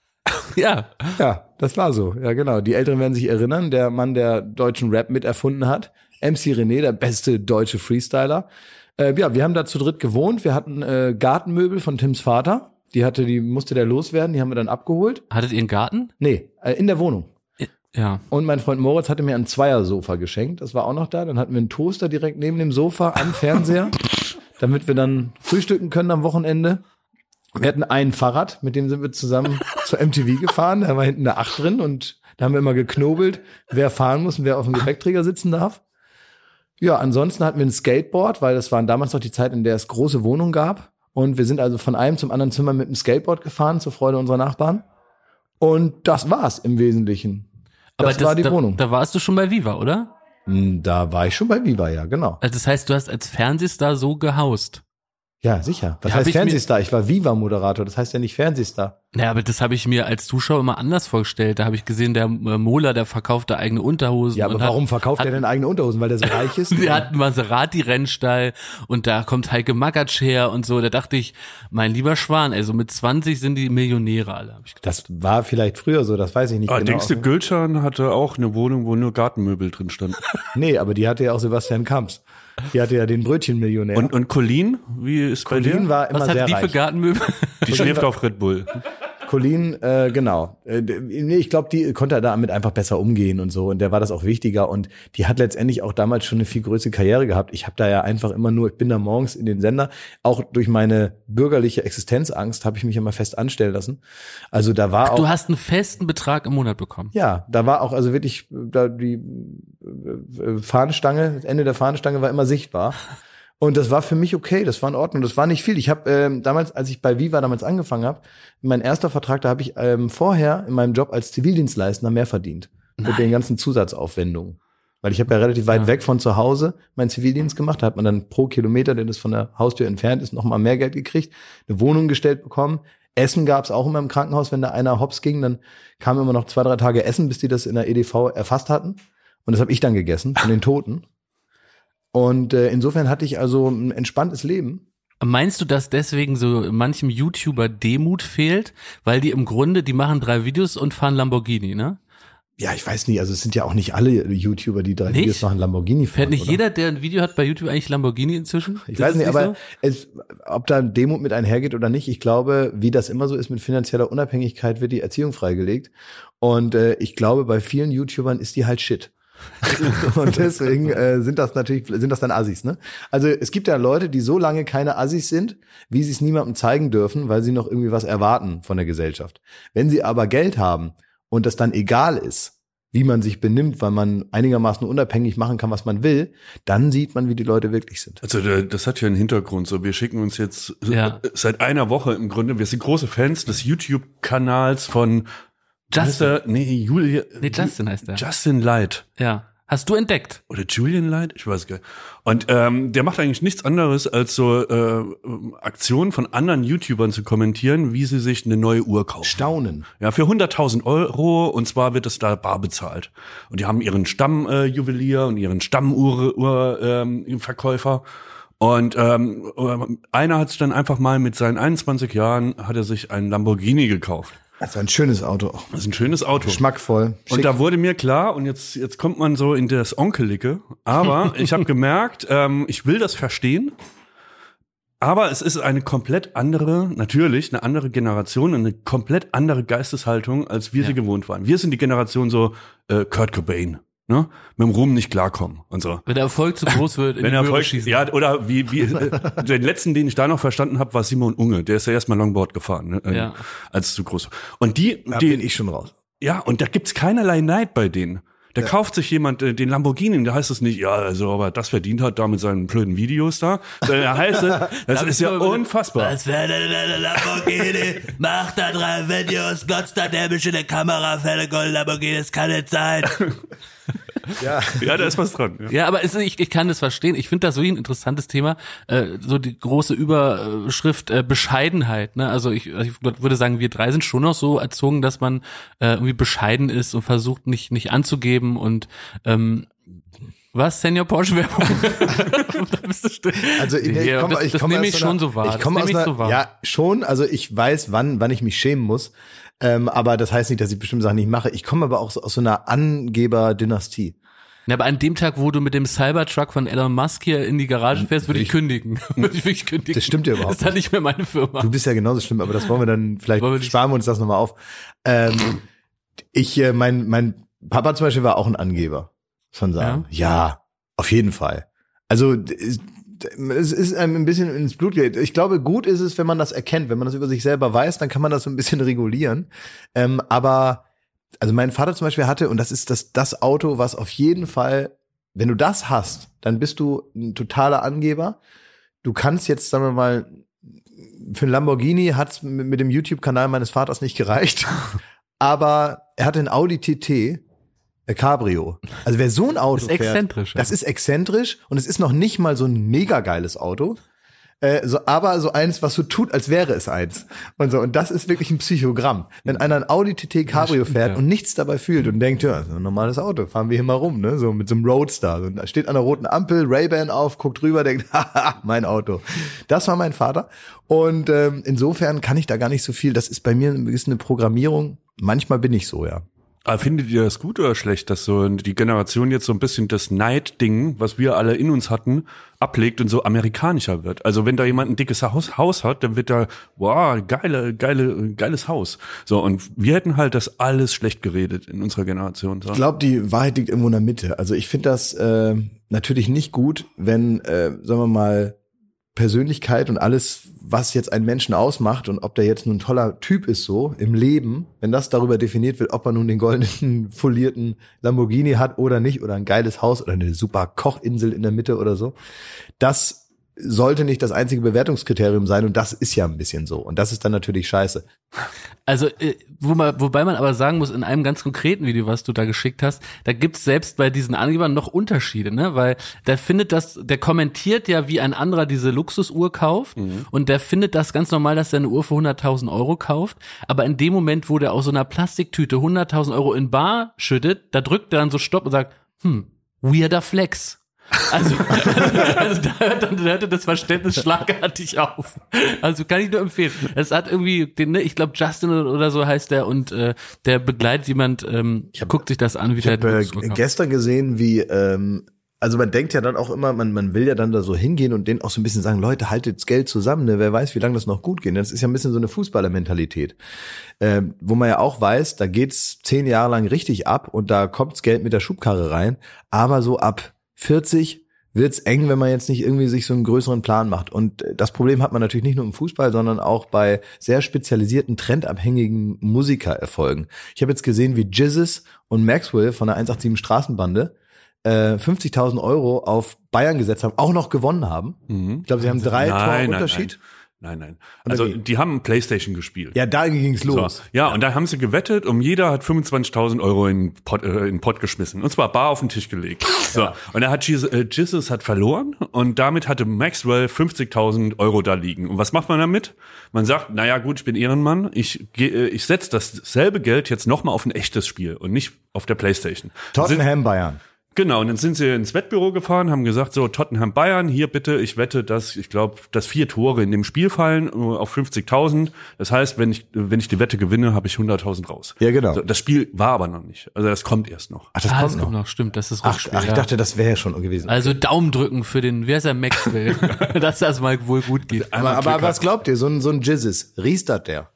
Ja. Ja, das war so. Ja, genau. Die Älteren werden sich erinnern, der Mann, der deutschen Rap miterfunden hat. M C René, der beste deutsche Freestyler. Äh, ja, wir haben da zu dritt gewohnt. Wir hatten äh, Gartenmöbel von Tims Vater. Die hatte, die musste der loswerden. Die haben wir dann abgeholt. Hattet ihr einen Garten? Nee, äh, in der Wohnung. Ja. Und mein Freund Moritz hatte mir ein Zweiersofa geschenkt. Das war auch noch da. Dann hatten wir einen Toaster direkt neben dem Sofa am Fernseher, damit wir dann frühstücken können am Wochenende. Wir hatten ein Fahrrad, mit dem sind wir zusammen zur M T V gefahren. Da war hinten eine Acht drin und da haben wir immer geknobelt, wer fahren muss und wer auf dem Gepäckträger sitzen darf. Ja, ansonsten hatten wir ein Skateboard, weil das waren damals noch die Zeit, in der es große Wohnungen gab. Und wir sind also von einem zum anderen Zimmer mit dem Skateboard gefahren, zur Freude unserer Nachbarn. Und das war's im Wesentlichen. Das, Aber das war die da, Wohnung. Da warst du schon bei Viva, oder? Da war ich schon bei Viva, ja, genau. Also das heißt, du hast als Fernsehstar so gehaust. Ja, sicher. Was Ja, hab heißt ich mir- Fernsehstar? Ich war Viva-Moderator, das heißt ja nicht Fernsehstar. Ja, aber das habe ich mir als Zuschauer immer anders vorgestellt. Da habe ich gesehen, der äh, Mola, der verkaufte eigene Unterhosen. Ja, aber und warum hat, verkauft hat, er denn eigene Unterhosen? Weil der so reich ist? Sie hat einen Maserati-Rennstall und da kommt Heike Magatsch her und so. Da dachte ich, mein lieber Schwan, also mit zwanzig sind die Millionäre alle. Hab ich gedacht. Das war vielleicht früher so, das weiß ich nicht Ah, genau. denkst du, Gülcan hatte auch eine Wohnung, wo nur Gartenmöbel drin standen? Nee, aber die hatte ja auch Sebastian Kamps. Die hatte ja den Brötchenmillionär. Und, und Colleen, wie ist bei Colleen dir? war immer Was sehr hatte die reich. für Gartenmöbel? Die schläft auf Red Bull. Colleen, äh, genau. Äh, nee, ich glaube, die konnte damit einfach besser umgehen und so. Und der war das auch wichtiger. Und die hat letztendlich auch damals schon eine viel größere Karriere gehabt. Ich habe da ja einfach immer nur, ich bin da morgens in den Sender. Auch durch meine bürgerliche Existenzangst habe ich mich immer fest anstellen lassen. Also da war auch. Du hast einen festen Betrag im Monat bekommen. Ja, da war auch also wirklich, da die äh, Fahnenstange, das Ende der Fahnenstange war immer sichtbar. Und das war für mich okay, das war in Ordnung, das war nicht viel. Ich habe ähm, damals, als ich bei Viva damals angefangen habe, mein erster Vertrag, da habe ich ähm, vorher in meinem Job als Zivildienstleister mehr verdient. Nein. Mit den ganzen Zusatzaufwendungen. Weil ich habe ja relativ weit Ja. weg von zu Hause meinen Zivildienst gemacht, da hat man dann pro Kilometer, der das von der Haustür entfernt ist, noch mal mehr Geld gekriegt, eine Wohnung gestellt bekommen. Essen gab's auch immer im Krankenhaus, wenn da einer hops ging, dann kam immer noch zwei, drei Tage Essen, bis die das in der E D V erfasst hatten. Und das habe ich dann gegessen, von den Toten. Und äh, insofern hatte ich also ein entspanntes Leben. Meinst du, dass deswegen so manchem YouTuber Demut fehlt? Weil die im Grunde, die machen drei Videos und fahren Lamborghini, ne? Ja, ich weiß nicht, also es sind ja auch nicht alle YouTuber, die drei Nicht? Videos machen, Lamborghini fahren. Fährt nicht oder? jeder, der ein Video hat bei YouTube, eigentlich Lamborghini inzwischen? Ich Ist weiß es nicht, aber so? es, ob da Demut mit einhergeht oder nicht, ich glaube, wie das immer so ist mit finanzieller Unabhängigkeit, wird die Erziehung freigelegt. Und äh, ich glaube, bei vielen YouTubern ist die halt Shit. Und deswegen äh, sind das natürlich, sind das dann Assis, ne? Also es gibt ja Leute, die so lange keine Assis sind, wie sie es niemandem zeigen dürfen, weil sie noch irgendwie was erwarten von der Gesellschaft. Wenn sie aber Geld haben und das dann egal ist, wie man sich benimmt, weil man einigermaßen unabhängig machen kann, was man will, dann sieht man, wie die Leute wirklich sind. Also der- das hat ja einen Hintergrund. So, wir schicken uns jetzt Ja. äh, seit einer Woche im Grunde, wir sind große Fans des YouTube-Kanals von Justin. Heißt er- nee, Julia, Nee, Justin heißt er. Justin Light. Ja. Hast du entdeckt? Oder Julian Light? Ich weiß gar nicht. Und ähm, der macht eigentlich nichts anderes, als so äh, Aktionen von anderen YouTubern zu kommentieren, wie sie sich eine neue Uhr kaufen. Staunen. Ja, für hunderttausend Euro, und zwar wird es da bar bezahlt. Und die haben ihren Stammjuwelier äh, Juwelier und ihren Stammuhr ähm, Verkäufer. Und ähm, einer hat sich dann einfach mal mit seinen einundzwanzig Jahren, hat er sich einen Lamborghini gekauft. Das ist ein schönes Auto auch. Das ist ein schönes Auto. Geschmackvoll. Schick. Und da wurde mir klar, und jetzt jetzt kommt man so in das Onkelige, aber ich habe gemerkt, ähm, ich will das verstehen, aber es ist eine komplett andere, natürlich eine andere Generation, eine komplett andere Geisteshaltung, als wir Ja. sie gewohnt waren. Wir sind die Generation so äh, Kurt Cobain, ne? Mit dem Ruhm nicht klarkommen und so. Wenn der Erfolg zu groß wird, in Wenn die er Möhre Erfolg, schießen. ja, oder wie, wie äh, den letzten, den ich da noch verstanden habe, war Simon Unge. Der ist ja erstmal Longboard gefahren, ne? Ja. Als es zu groß war. Und die, Da die bin ich schon raus. ja, und da gibt's keinerlei Neid bei denen. Da Ja. kauft sich jemand äh, den Lamborghini, da heißt es nicht, ja, also, aber das verdient hat da mit seinen blöden Videos da. Da heißt es, das ist ja unfassbar. Was wäre denn eine Lamborghini? Macht da drei Videos, glotzt da dämlich in der Kamera, fährt Gold Lamborghini, das kann nicht sein. Ja. Ja, da ist was dran. Ja. Ja, aber es, ich, ich kann das verstehen. Ich finde das so ein interessantes Thema. Äh, so die große Überschrift äh, Bescheidenheit. Ne? Also ich, ich würde sagen, wir drei sind schon noch so erzogen, dass man äh, irgendwie bescheiden ist und versucht nicht nicht anzugeben und ähm, Was, Senior Porsche-Werbung? Da bist du still. Also ich, Ja, ich komme das- ich das komm nehme aus ich so einer- schon so wahr. Ich Das komme aus nehme ich einer, so wahr. ja schon, also ich weiß, wann wann ich mich schämen muss, ähm, aber das heißt nicht, dass ich bestimmte Sachen nicht mache. Ich komme aber auch so, aus so einer Angeber-Dynastie. Ja, aber an dem Tag, wo du mit dem Cybertruck von Elon Musk hier in die Garage fährst, würde ich kündigen. Würde ich wirklich kündigen. Das stimmt ja überhaupt Das ist dann nicht mehr meine Firma. Du bist ja genauso schlimm, aber das wollen wir dann, vielleicht Wollen wir nicht- sparen wir uns das nochmal auf. Ähm, ich, äh, mein, mein Papa zum Beispiel war auch ein Angeber, von sagen. Ja, ja auf jeden Fall. Also, es es ist einem ein bisschen ins Blut geht. Ich glaube, gut ist es, wenn man das erkennt. Wenn man das über sich selber weiß, dann kann man das so ein bisschen regulieren. Ähm, aber, also mein Vater zum Beispiel hatte, und das ist das, das Auto, was auf jeden Fall, wenn du das hast, dann bist du ein totaler Angeber. Du kannst jetzt, sagen wir mal, für ein Lamborghini hat's mit, mit dem YouTube-Kanal meines Vaters nicht gereicht. Aber er hatte ein Audi T T, äh, Cabrio. Also wer so ein Auto ist fährt, exzentrisch. Ja. das ist exzentrisch und es ist noch nicht mal so ein mega geiles Auto. Äh, so, aber so eins, was so tut, als wäre es eins. Und so, und das ist wirklich ein Psychogramm. Wenn einer ein Audi T T Cabrio stimmt, fährt ja. und nichts dabei fühlt und denkt, ja, so ein normales Auto, fahren wir hier mal rum, ne? So mit so einem Roadster. So, da steht an der roten Ampel, Ray-Ban auf, guckt rüber, denkt, haha, mein Auto. Das war mein Vater. Und ähm, insofern kann ich da gar nicht so viel. Das ist bei mir ein bisschen eine Programmierung. Manchmal bin ich so, ja. Aber findet ihr das gut oder schlecht, dass so die Generation jetzt so ein bisschen das Neid-Ding, was wir alle in uns hatten, ablegt und so amerikanischer wird? Also wenn da jemand ein dickes Haus, Haus hat, dann wird da, wow, geile, geile, geiles Haus. So, und wir hätten halt das alles schlecht geredet in unserer Generation. So. Ich glaube, die Wahrheit liegt irgendwo in der Mitte. Also ich finde das äh, natürlich nicht gut, wenn, äh, sagen wir mal, Persönlichkeit und alles, was jetzt einen Menschen ausmacht und ob der jetzt nun ein toller Typ ist so im Leben, wenn das darüber definiert wird, ob er nun den goldenen, folierten Lamborghini hat oder nicht oder ein geiles Haus oder eine super Kochinsel in der Mitte oder so, das sollte nicht das einzige Bewertungskriterium sein und das ist ja ein bisschen so und das ist dann natürlich scheiße. Also, äh, wo man, wobei man aber sagen muss, in einem ganz konkreten Video, was du da geschickt hast, da gibt's selbst bei diesen Angebern noch Unterschiede, ne? Weil der findet das, der kommentiert ja, wie ein anderer diese Luxusuhr kauft mhm. und der findet das ganz normal, dass er eine Uhr für hunderttausend Euro kauft, aber in dem Moment, wo der aus so einer Plastiktüte hunderttausend Euro in Bar schüttet, da drückt er dann so Stopp und sagt, hm, weirder Flex. Also, also da hört dann da hörte das Verständnis schlagartig auf. Also kann ich nur empfehlen. Es hat irgendwie, den, ne, ich glaube Justin oder so heißt der und äh, der begleitet jemand, ähm, hab, guckt sich das an, wie ich der habe äh, gestern gesehen, wie ähm, also man denkt ja dann auch immer, man man will ja dann da so hingehen und denen auch so ein bisschen sagen, Leute, haltet das Geld zusammen, ne? Wer weiß, wie lange das noch gut geht. Das ist ja ein bisschen so eine Fußballermentalität, äh, wo man ja auch weiß, da geht's zehn Jahre lang richtig ab und da kommt's Geld mit der Schubkarre rein, aber so ab vierzig wird's eng, wenn man jetzt nicht irgendwie sich so einen größeren Plan macht. Und das Problem hat man natürlich nicht nur im Fußball, sondern auch bei sehr spezialisierten, trendabhängigen Musikererfolgen. Ich habe jetzt gesehen, wie Jizzes und Maxwell von der eins acht sieben Straßenbande äh, fünfzigtausend Euro auf Bayern gesetzt haben, auch noch gewonnen haben. Mhm. Ich glaube, sie haben drei nein, Tor Unterschied. Nein, nein. Nein, nein. Also wie? die haben PlayStation gespielt. Ja, da ging's los. So. Ja, und da haben sie gewettet und jeder hat fünfundzwanzigtausend Euro in den Pot, äh, in den Pot geschmissen. Und zwar bar auf den Tisch gelegt. So. Ja. Und da hat Jesus, äh, Jesus hat verloren und damit hatte Maxwell fünfzigtausend Euro da liegen. Und was macht man damit? Man sagt, naja gut, ich bin Ehrenmann, ich, äh, ich setze dasselbe Geld jetzt nochmal auf ein echtes Spiel und nicht auf der PlayStation. Tottenham Bayern. Genau, und dann sind sie ins Wettbüro gefahren, haben gesagt, so Tottenham Bayern, hier bitte, ich wette, dass, ich glaube, dass vier Tore in dem Spiel fallen auf fünfzigtausend. Das heißt, wenn ich wenn ich die Wette gewinne, habe ich hunderttausend raus. Ja, genau. So, das Spiel war aber noch nicht. Also das kommt erst noch. Ach, das ah, kommt das noch. kommt noch, stimmt, das ist Ach, Rückspiel, ach, ich ja. dachte, das wäre ja schon gewesen. Also Daumen drücken für den, wer ist der Maxwell, dass das mal wohl gut geht. aber aber was glaubt ihr, so ein, so ein Jizzes, riestert der?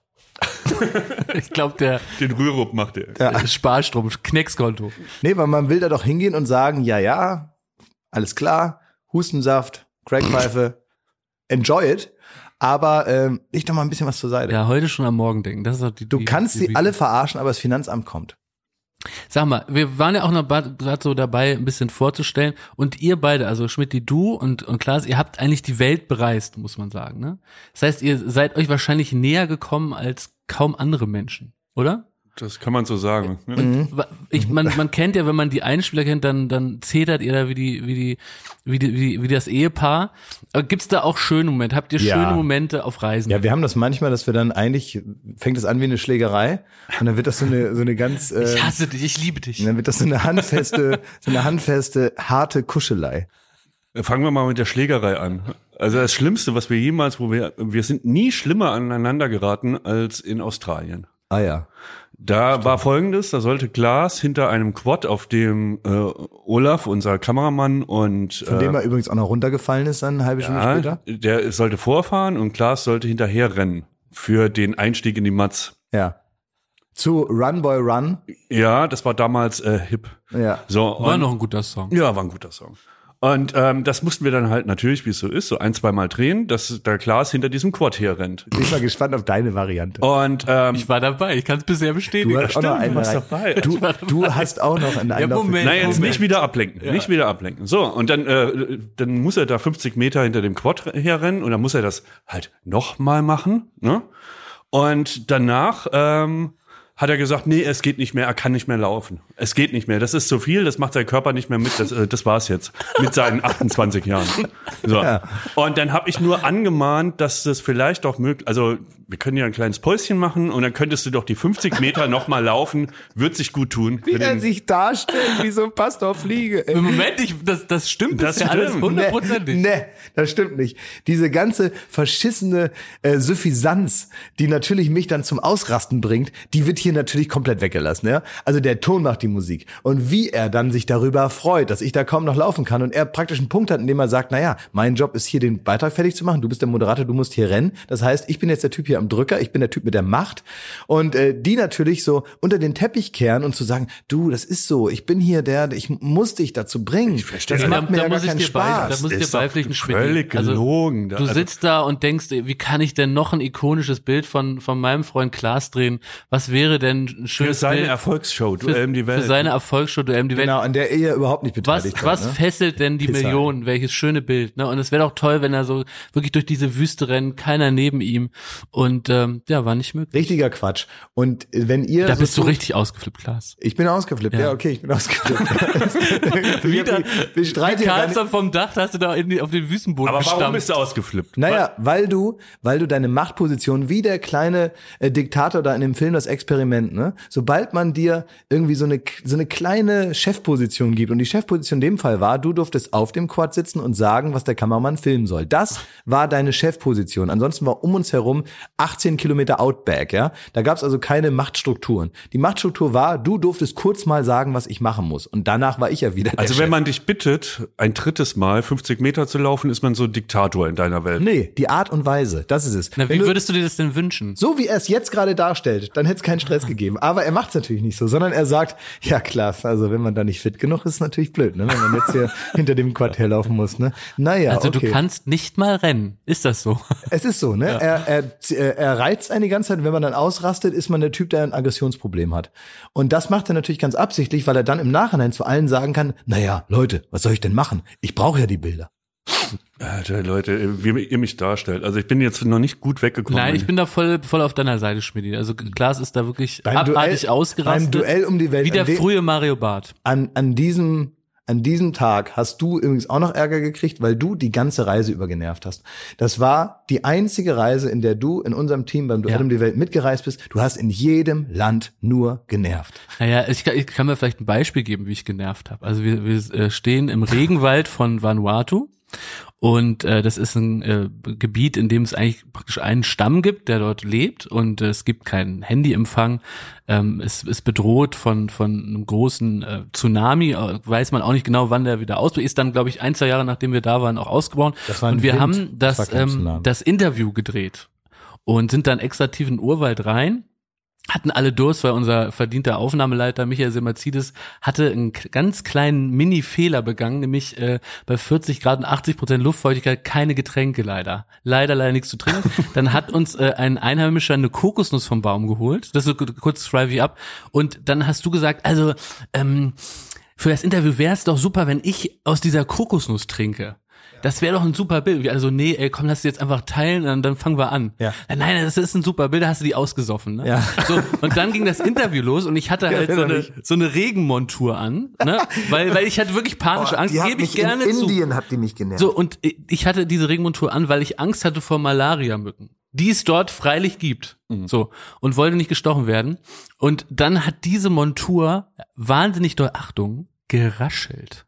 Ich glaube, der, Den Rürup macht er. der Sparstrom, Kneckskonto. Nee, weil man will da doch hingehen und sagen, ja, ja, alles klar, Hustensaft, Crackpfeife, enjoy it, aber ähm, leg doch mal ein bisschen was zur Seite. Ja, heute schon am Morgen denken. Das ist doch die, Du die, kannst die, sie alle verarschen, aber das Finanzamt kommt. Sag mal, wir waren ja auch noch gerade so dabei, ein bisschen vorzustellen. Und ihr beide, also Schmidti, du und, und Klaas, ihr habt eigentlich die Welt bereist, muss man sagen, ne? Das heißt, ihr seid euch wahrscheinlich näher gekommen als kaum andere Menschen, oder? Das kann man so sagen. Und ich, man, man kennt ja, wenn man die Einspieler kennt, dann, dann zetert ihr da wie die, wie die, wie die, wie, wie das Ehepaar. Aber gibt's da auch schöne Momente? Habt ihr Ja. schöne Momente auf Reisen? Ja, wir haben das manchmal, dass wir dann eigentlich, fängt es an wie eine Schlägerei und dann wird das so eine, so eine ganz, äh, Ich hasse dich, ich liebe dich. dann wird das so eine handfeste, so eine handfeste, harte Kuschelei. Fangen wir mal mit der Schlägerei an. Also das Schlimmste, was wir jemals, wo wir, wir sind nie schlimmer aneinander geraten als in Australien. Ah ja. Da war Folgendes, da sollte Klaas hinter einem Quad, auf dem äh, Olaf, unser Kameramann und Von äh, dem er übrigens auch noch runtergefallen ist dann eine halbe Stunde ja, später. der sollte vorfahren und Klaas sollte hinterher rennen für den Einstieg in die Matz. Ja. Zu Run Boy Run. Ja, das war damals äh, hip. Ja. So, War und, noch ein guter Song. ja, war ein guter Song. Und ähm, das mussten wir dann halt natürlich, wie es so ist, so ein, zwei Mal drehen, dass der Klaas hinter diesem Quad herrennt. Ich bin mal gespannt auf deine Variante. Und ähm, Ich war dabei, ich kann es bisher bestätigen. Du hast auch noch stimmt, eine du warst rein- dabei. Du, du hast auch noch einen Einlauf. Moment. Nein, jetzt Moment. nicht wieder ablenken, nicht wieder ablenken. So, und dann, äh, dann muss er da fünfzig Meter hinter dem Quad herrennen und dann muss er das halt nochmal machen, ne? Und danach ähm, hat er gesagt, nee, es geht nicht mehr, er kann nicht mehr laufen. Es geht nicht mehr, das ist zu viel, das macht sein Körper nicht mehr mit, das, äh, das war's jetzt, mit seinen achtundzwanzig Jahren. So. Ja. Und dann habe ich nur angemahnt, dass das vielleicht auch möglich, also wir können ja ein kleines Päuschen machen und dann könntest du doch die fünfzig Meter nochmal laufen, wird sich gut tun. Wie Für er den- sich darstellt, wie so ein Pastor Fliege. ey. Im Moment, ich, das, das stimmt, das Das ist ja alles stimmt. hundertprozentig. Nee, nee, das stimmt nicht. Diese ganze verschissene äh, Suffisanz, die natürlich mich dann zum Ausrasten bringt, die wird hier natürlich komplett weggelassen. Ja? Also der Ton macht die Musik. Und wie er dann sich darüber freut, dass ich da kaum noch laufen kann und er praktisch einen Punkt hat, in dem er sagt, naja, mein Job ist hier, den Beitrag fertig zu machen, du bist der Moderator, du musst hier rennen. Das heißt, ich bin jetzt der Typ hier am Drücker, ich bin der Typ mit der Macht. Und äh, die natürlich so unter den Teppich kehren und zu sagen, du, das ist so, ich bin hier der, ich muss dich dazu bringen. Ich verstehe. das Ja, macht da, mir da ja gar muss ich keinen dir bei, Spaß. da muss ich dir ist doch beipflichten, Schmidt. völlig gelogen. Du Also- sitzt da und denkst, ey, wie kann ich denn noch ein ikonisches Bild von von meinem Freund Klaas drehen? Was wäre denn ein Für schönes seine Bild Erfolgsshow, für, Duell um die Welt. für seine Erfolgsshow Duell um die Welt? Genau, an der er ja überhaupt nicht Was, beteiligt was war. Ne? fesselt denn die Pisser. Millionen? Welches schöne Bild, ne? Und es wäre doch toll, wenn er so wirklich durch diese Wüste rennt, keiner neben ihm. Und ähm, ja, war nicht möglich. Richtiger Quatsch. Und wenn ihr Da so bist du tut- richtig ausgeflippt, Klaas. Ich bin ausgeflippt. Ja, Ja. okay, ich bin ausgeflippt. Wieder, wir, wir streiten wie ja gar kamst nicht. du vom Dach, da hast du da in die, auf den Wüstenboden Aber warum gestampft. bist du ausgeflippt? Naja, weil du, weil du deine Machtposition wie der kleine äh, Diktator da in dem Film Das Experiment, ne? Sobald man dir irgendwie so eine so eine kleine Chefposition gibt und die Chefposition in dem Fall war, du durftest auf dem Quad sitzen und sagen, was der Kameramann filmen soll. Das war deine Chefposition. Ansonsten war um uns herum achtzehn Kilometer Outback, ja? Da gab's also keine Machtstrukturen. Die Machtstruktur war, du durftest kurz mal sagen, was ich machen muss. Und danach war ich ja wieder der Also Chef. wenn man dich bittet, ein drittes Mal fünfzig Meter zu laufen, ist man so Diktator in deiner Welt. Nee, die Art und Weise, das ist es. Na, Wenn wie du- würdest du dir das denn wünschen? So wie er es jetzt gerade darstellt, dann hätte es keinen Stress gegeben. Aber er macht es natürlich nicht so, sondern er sagt, ja klar, also wenn man da nicht fit genug ist, ist natürlich blöd, ne? Wenn man jetzt hier hinter dem Quad herlaufen muss, ne? Naja, Also okay. du kannst nicht mal rennen. Ist das so? Es ist so, ne? Er, er, er reizt einen die ganze Zeit, und wenn man dann ausrastet, ist man der Typ, der ein Aggressionsproblem hat. Und das macht er natürlich ganz absichtlich, weil er dann im Nachhinein zu allen sagen kann, naja, Leute, was soll ich denn machen? Ich brauche ja die Bilder. Alter, Leute, wie ihr mich darstellt. Also ich bin jetzt noch nicht gut weggekommen. Nein, ich bin da voll, voll auf deiner Seite, Schmidi. Also Klaas ist da wirklich Beim abartig Duell- ausgerastet. beim Duell um die Welt, Wie der an dem- frühe Mario Barth. An, an diesem An diesem Tag hast du übrigens auch noch Ärger gekriegt, weil du die ganze Reise über genervt hast. Das war die einzige Reise, in der du in unserem Team beim Duell Ja. um die Welt mitgereist bist. Du hast in jedem Land nur genervt. Naja, ich kann, ich kann mir vielleicht ein Beispiel geben, wie ich genervt habe. Also wir, wir äh, stehen im Regenwald von Vanuatu. Und äh, das ist ein äh, Gebiet, in dem es eigentlich praktisch einen Stamm gibt, der dort lebt, und äh, es gibt keinen Handyempfang. Ähm, es ist bedroht von von einem großen äh, Tsunami. Äh, weiß man auch nicht genau, wann der wieder ausbricht. Ist dann, glaube ich, ein, zwei Jahre nachdem wir da waren, auch ausgebrochen. Das war ein und wir Wind, haben das das war kein ähm, Tsunami. das Interview gedreht und sind dann extra tief in den Urwald rein. Hatten alle Durst, weil unser verdienter Aufnahmeleiter Michael Semazidis hatte einen k- ganz kleinen Mini-Fehler begangen, nämlich äh, bei vierzig Grad und achtzig Prozent Luftfeuchtigkeit keine Getränke leider. Leider, leider nichts zu trinken. Dann hat uns äh, ein Einheimischer eine Kokosnuss vom Baum geholt. Das ist so k- kurz schreibe ich ab. Und dann hast du gesagt, also ähm, für das Interview wäre es doch super, wenn ich aus dieser Kokosnuss trinke. das wäre doch ein super Bild. Wir also, nee, ey, komm, lass jetzt einfach teilen, dann, dann fangen wir an. Ja. Nein, das ist ein super Bild, da hast du die ausgesoffen. Ne? Ja. So, und dann ging das Interview los und ich hatte halt so eine, so eine Regenmontur an, ne? weil, weil ich hatte wirklich panische Angst, die hat gebe ich mich gerne in zu. Indien hat die mich genervt. So, und ich hatte diese Regenmontur an, weil ich Angst hatte vor Malaria-Mücken, die es dort freilich gibt. Mhm. So, und wollte nicht gestochen werden. Und dann hat diese Montur wahnsinnig doll, Achtung, geraschelt.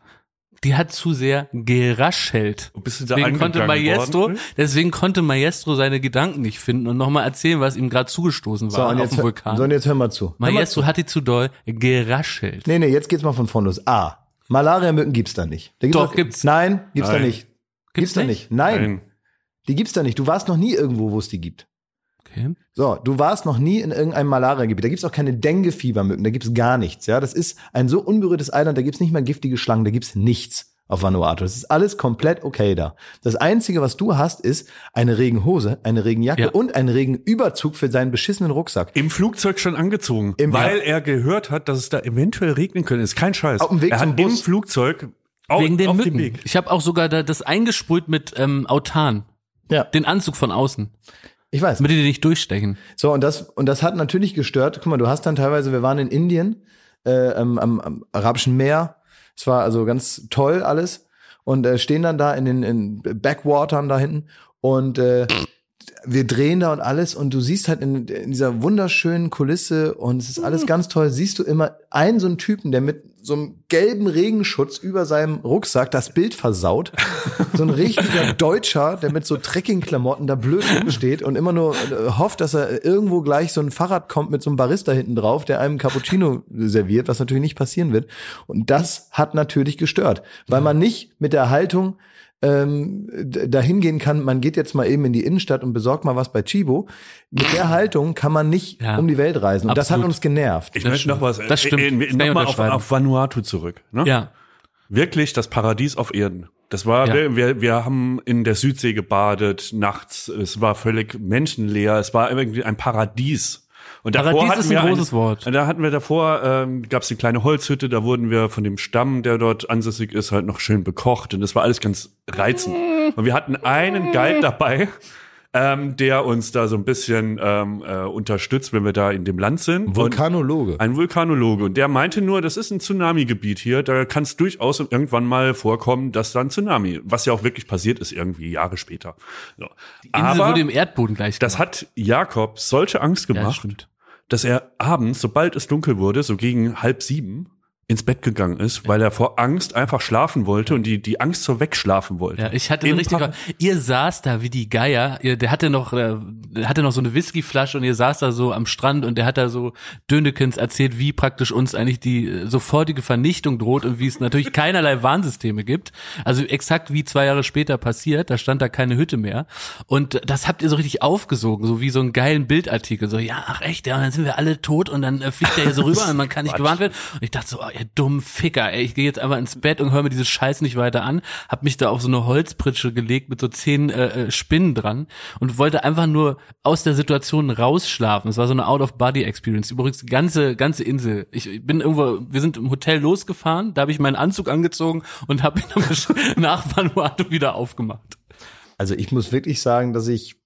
Die hat zu sehr geraschelt. Bist du da deswegen konnte angegangen Maestro, worden? deswegen konnte Maestro seine Gedanken nicht finden und nochmal erzählen, was ihm gerade zugestoßen so, war und auf jetzt, dem Vulkan. so, und jetzt hör mal zu. Hör mal Maestro zu. hat die zu doll geraschelt. Nee, nee, jetzt geht's mal von vorne los. A. Malaria-Mücken gibt's da nicht. Da gibt's Doch, gibt's. Nein, gibt's Nein. da nicht. Gibt's, Gibt's da nicht? nicht. Nein, Nein. die gibt's da nicht. Du warst noch nie irgendwo, wo es die gibt. Okay. So, du warst noch nie in irgendeinem Malaria-Gebiet. Da gibt's auch keine Dengue-Fiebermücken, da gibt's gar nichts. Ja, das ist ein so unberührtes Eiland, da gibt's nicht mal giftige Schlangen, da gibt's nichts auf Vanuatu. Das ist alles komplett okay da. Das Einzige, was du hast, ist eine Regenhose, eine Regenjacke Ja. und einen Regenüberzug für seinen beschissenen Rucksack. Im Flugzeug schon angezogen, Im- weil er gehört hat, dass es da eventuell regnen könnte. Ist kein Scheiß. Auf dem Weg er zum hat im Bus. Flugzeug au- Wegen den auf dem Mücken. Weg. Ich habe auch sogar da, das eingesprüht mit ähm, Autan. Ja, Den Anzug von außen, ich weiß. damit die nicht durchstechen. So, und das, und das hat natürlich gestört. Guck mal, du hast dann teilweise, wir waren in Indien, äh, am, am, am Arabischen Meer. Es war also ganz toll alles. Und äh, stehen dann da in den in Backwatern da hinten. Und äh, wir drehen da und alles. Und du siehst halt in, in dieser wunderschönen Kulisse, und es ist alles ganz toll, siehst du immer einen so einen Typen, der mit so einem gelben Regenschutz über seinem Rucksack das Bild versaut. So ein richtiger Deutscher, der mit so Trekkingklamotten da blöd rumsteht und immer nur äh, hofft, dass er irgendwo gleich so ein Fahrrad kommt mit so einem Barista hinten drauf, der einem Cappuccino serviert, was natürlich nicht passieren wird. Und das hat natürlich gestört, weil man nicht mit der Haltung ähm, d- dahin gehen kann, man geht jetzt mal eben in die Innenstadt und besorgt mal was bei Chibo. Mit der Haltung kann man nicht Ja, um die Welt reisen. Und das hat absolut. uns genervt. Ich Das möchte noch was. Das stimmt. Äh, Das äh, kann ich Nochmal auf, unterschreiben. auf Vanuatu zurück. Ne? Ja. Wirklich das Paradies auf Erden. Das war, Ja. wir, wir, wir haben in der Südsee gebadet, nachts. Es war völlig menschenleer. Es war irgendwie ein Paradies. Und davor Paradies hatten ist wir ein großes eine, Wort. Da hatten wir davor, ähm, gab es die kleine Holzhütte, da wurden wir von dem Stamm, der dort ansässig ist, halt noch schön bekocht. Und das war alles ganz reizend. Und wir hatten einen Guide dabei, ähm, der uns da so ein bisschen ähm, äh, unterstützt, wenn wir da in dem Land sind. Vulkanologe. Und ein Vulkanologe. Und der meinte nur, das ist ein Tsunami-Gebiet hier, da kann es durchaus irgendwann mal vorkommen, dass da ein Tsunami, was ja auch wirklich passiert ist, irgendwie Jahre später. So. Die Insel Aber wurde im Erdboden gleich das hat Jakob solche Angst Ja, gemacht, stimmt. dass er abends, sobald es dunkel wurde, so gegen halb sieben, ins Bett gegangen ist, weil er vor Angst einfach schlafen wollte und die die Angst so wegschlafen wollte. Ja, ich hatte Im eine richtige, Par- ihr saß da wie die Geier, ihr, der hatte noch, äh, der hatte noch so eine Whiskyflasche und ihr saß da so am Strand und der hat da so Dönekens erzählt, wie praktisch uns eigentlich die äh, sofortige Vernichtung droht und wie es natürlich keinerlei Warnsysteme gibt. Also exakt wie zwei Jahre später passiert, da stand da keine Hütte mehr. Und das habt ihr so richtig aufgesogen, so wie so einen geilen Bildartikel, so, ja, ach echt, ja, und dann sind wir alle tot und dann äh, fliegt der hier so rüber und man kann nicht gewarnt werden. Und ich dachte so, oh, ihr dummen Ficker, ey, ich gehe jetzt einfach ins Bett und höre mir diese Scheiß nicht weiter an, hab mich da auf so eine Holzpritsche gelegt mit so zehn äh, Spinnen dran und wollte einfach nur aus der Situation rausschlafen. Es war so eine Out-of-Body-Experience. Übrigens die ganze ganze Insel. Ich bin irgendwo, wir sind im Hotel losgefahren, da habe ich meinen Anzug angezogen und habe ihn nach Vanuatu wieder aufgemacht. Also ich muss wirklich sagen, dass ich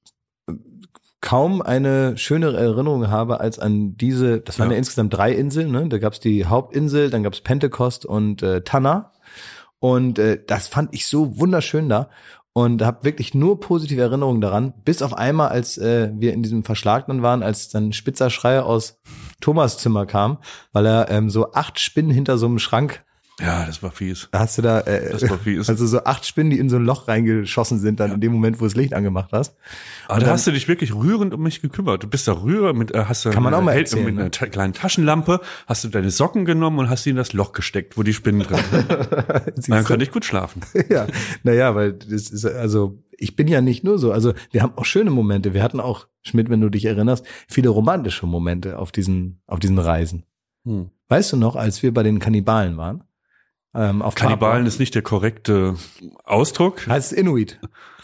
kaum eine schönere Erinnerung habe als an diese, das waren ja, Ja. insgesamt drei Inseln, ne? Da gab's die Hauptinsel, dann gab's Pentecost und äh, Tanna. Und äh, das fand ich so wunderschön da und habe wirklich nur positive Erinnerungen daran, bis auf einmal, als äh, wir in diesem Verschlag dann waren, als dann spitzer Schrei aus Thomas Zimmer kam, weil er ähm, so acht Spinnen hinter so einem Schrank, Ja, das war fies. da hast du da, äh, Das war fies. also so acht Spinnen, die in so ein Loch reingeschossen sind, dann in dem Moment, wo du das Licht angemacht hast. Aber da hast du dich wirklich rührend um mich gekümmert. Du bist da rüber mit, äh, hast du Kann man auch mal eine- erzählen, mit ne? einer ta- kleinen Taschenlampe, hast du deine Socken genommen und hast sie in das Loch gesteckt, wo die Spinnen drin sind. Dann konnte ich gut schlafen. Ja, naja, weil das ist, also ich bin ja nicht nur so, also wir haben auch schöne Momente, wir hatten auch, Schmidt, wenn du dich erinnerst, viele romantische Momente auf diesen, auf diesen Reisen. Hm. Weißt du noch, als wir bei den Kannibalen waren? Ähm, auf Kannibalen Papua? ist nicht der korrekte Ausdruck. Heißt es Inuit.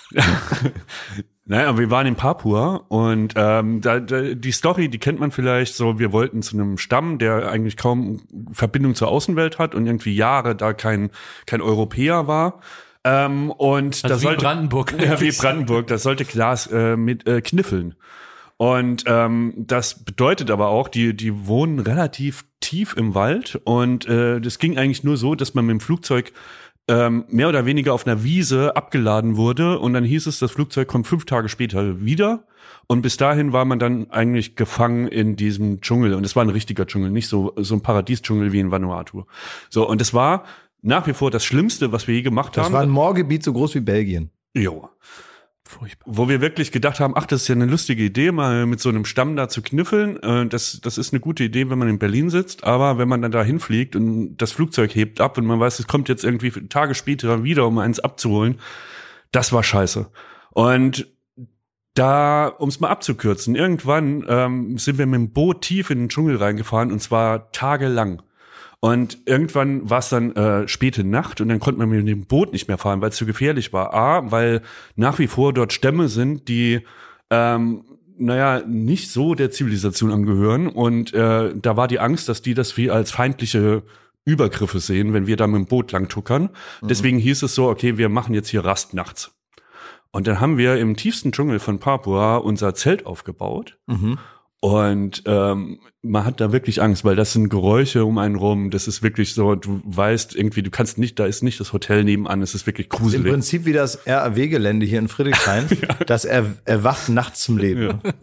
Naja, aber wir waren in Papua und ähm, da, da, die Story, die kennt man vielleicht so, wir wollten zu einem Stamm, der eigentlich kaum Verbindung zur Außenwelt hat und irgendwie Jahre da kein kein Europäer war. Ähm, und Also da wie sollte, Brandenburg. Ja, wie Brandenburg, das sollte Klaas äh, mit äh, kniffeln. Und ähm, das bedeutet aber auch, die die wohnen relativ tief im Wald und äh, das ging eigentlich nur so, dass man mit dem Flugzeug ähm, mehr oder weniger auf einer Wiese abgeladen wurde und dann hieß es, das Flugzeug kommt fünf Tage später wieder und bis dahin war man dann eigentlich gefangen in diesem Dschungel und es war ein richtiger Dschungel, nicht so so ein Paradiesdschungel wie in Vanuatu. So, und es war nach wie vor das Schlimmste, was wir je gemacht Das haben. war ein Moorgebiet so groß wie Belgien. Jo. Furchtbar. Wo wir wirklich gedacht haben, ach, das ist ja eine lustige Idee, mal mit so einem Stamm da zu kniffeln. Äh, Das, das ist eine gute Idee, wenn man in Berlin sitzt. Aber wenn man dann da hinfliegt und das Flugzeug hebt ab und man weiß, es kommt jetzt irgendwie Tage später wieder, um eins abzuholen, das war scheiße. Und da, um es mal abzukürzen, irgendwann ähm, sind wir mit dem Boot tief in den Dschungel reingefahren und zwar tagelang. Und irgendwann war es dann äh, späte Nacht und dann konnte man mit dem Boot nicht mehr fahren, weil es zu gefährlich war. A, weil nach wie vor dort Stämme sind, die ähm, naja, nicht so der Zivilisation angehören. Und äh, da war die Angst, dass die das wie als feindliche Übergriffe sehen, wenn wir da mit dem Boot lang tuckern. Mhm. Deswegen hieß es so, okay, wir machen jetzt hier Rast nachts. Und dann haben wir im tiefsten Dschungel von Papua unser Zelt aufgebaut. Mhm. Und ähm, man hat da wirklich Angst, weil das sind Geräusche um einen rum. Das ist wirklich so, du weißt irgendwie, du kannst nicht, da ist nicht das Hotel nebenan, es ist wirklich gruselig. Im Prinzip wie das R A W-Gelände hier in Friedrichshain, ja. Das er, erwacht nachts zum Leben. Ja.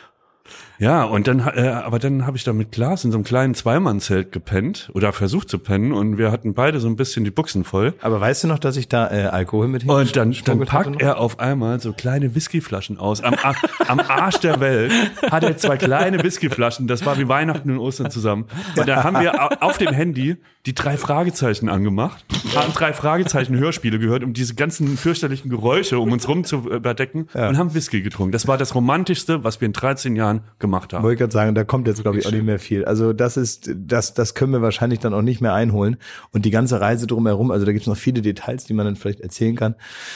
Ja, und dann, äh, aber dann habe ich da mit Klaas in so einem kleinen Zweimannzelt gepennt oder versucht zu pennen und wir hatten beide so ein bisschen die Buchsen voll. Aber weißt du noch, dass ich da äh, Alkohol mit hin? Und dann, dann packt er auf einmal so kleine Whiskyflaschen aus. Am, am Arsch der Welt hat er zwei kleine Whiskyflaschen. Das war wie Weihnachten und Ostern zusammen. Und da haben wir auf dem Handy die drei Fragezeichen angemacht, haben drei Fragezeichen Hörspiele gehört, um diese ganzen fürchterlichen Geräusche um uns rum zu überdecken ja. und haben Whisky getrunken. Das war das Romantischste, was wir in dreizehn Jahren gemacht haben. Wollte ich gerade sagen, da kommt jetzt, glaube ich, auch nicht mehr viel. Also das ist, das, das können wir wahrscheinlich dann auch nicht mehr einholen. Und die ganze Reise drumherum, also da gibt es noch viele Details, die man dann vielleicht erzählen kann,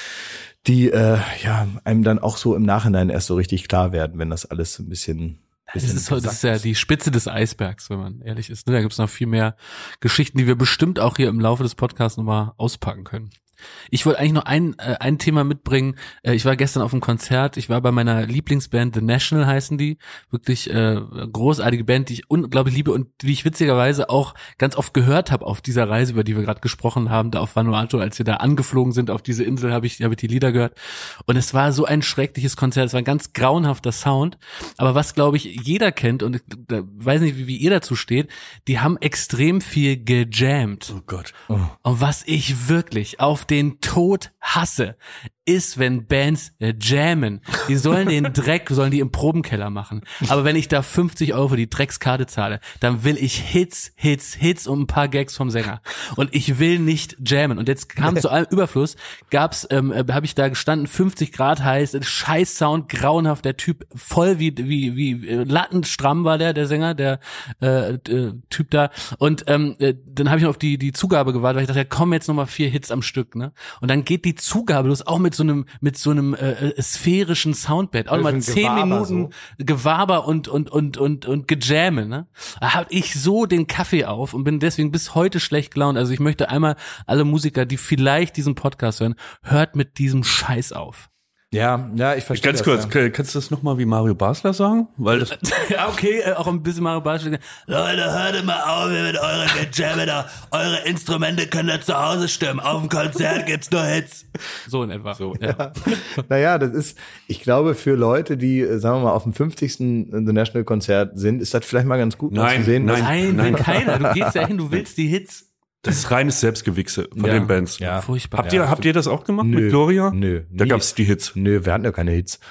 die äh, ja einem dann auch so im Nachhinein erst so richtig klar werden, wenn das alles so ein bisschen Das ist, das ist ja die Spitze des Eisbergs, wenn man ehrlich ist. Da gibt es noch viel mehr Geschichten, die wir bestimmt auch hier im Laufe des Podcasts nochmal auspacken können. Ich wollte eigentlich noch ein äh, ein Thema mitbringen. Äh, ich war gestern auf einem Konzert. Ich war bei meiner Lieblingsband, The National heißen die. Wirklich äh, großartige Band, die ich unglaublich liebe und wie ich witzigerweise auch ganz oft gehört habe auf dieser Reise, über die wir gerade gesprochen haben, da auf Vanuatu, als wir da angeflogen sind auf diese Insel, habe ich, hab ich die Lieder gehört. Und es war so ein schreckliches Konzert. Es war ein ganz grauenhafter Sound. Aber was, glaube ich, jeder kennt und ich da, weiß nicht, wie, wie ihr dazu steht, die haben extrem viel gejammt. Oh Gott. Oh. Und was ich wirklich auf den Tod hasse, ist, wenn Bands äh, jammen. Die sollen den Dreck, sollen die im Probenkeller machen. Aber wenn ich da fünfzig Euro für die Dreckskarte zahle, dann will ich Hits, Hits, Hits und ein paar Gags vom Sänger. Und ich will nicht jammen. Und jetzt kam zu allem Überfluss, gab's, ähm, äh, habe ich da gestanden, fünfzig Grad heiß, scheiß Sound, grauenhaft, der Typ voll wie, wie, wie, äh, lattenstramm war der, der Sänger, der äh, äh, Typ da. Und ähm, äh, dann habe ich noch auf die, die Zugabe gewartet, weil ich dachte, ja, komm jetzt nochmal vier Hits am Stück, ne? Und dann geht die Zugabe los, auch mit so einem mit so einem äh, sphärischen Soundbed, auch mal zehn Gewaber Minuten so. Gewaber und und und und und Gejamme, ne? Da hab ich so den Kaffee auf und bin deswegen bis heute schlecht gelaunt. Also ich möchte einmal alle Musiker, die vielleicht diesen Podcast hören, hört mit diesem Scheiß auf. Ja, ja, ich verstehe. Ganz das, kurz, ja. kannst du das nochmal wie Mario Basler sagen? Weil das Ja, okay, äh, auch ein bisschen Mario Basler. Leute, hört mal auf mit euren Gejamme da. Eure Instrumente können ja zu Hause stimmen. Auf dem Konzert gibt's nur Hits. So in etwa. So, ja. Ja. Naja, das ist, ich glaube, für Leute, die, sagen wir mal, auf dem fünfzigsten The National Konzert sind, ist das vielleicht mal ganz gut, mal Nein, zu sehen. nein. Nein, nein, keiner. Du gehst ja hin, du willst die Hits. Das ist reines Selbstgewichse von Ja. den Bands. Ja. Furchtbar. Habt ihr, habt ihr das auch gemacht Nö. mit Gloria? Nö. Da nie. gab's die Hits. Nö, wir hatten ja keine Hits.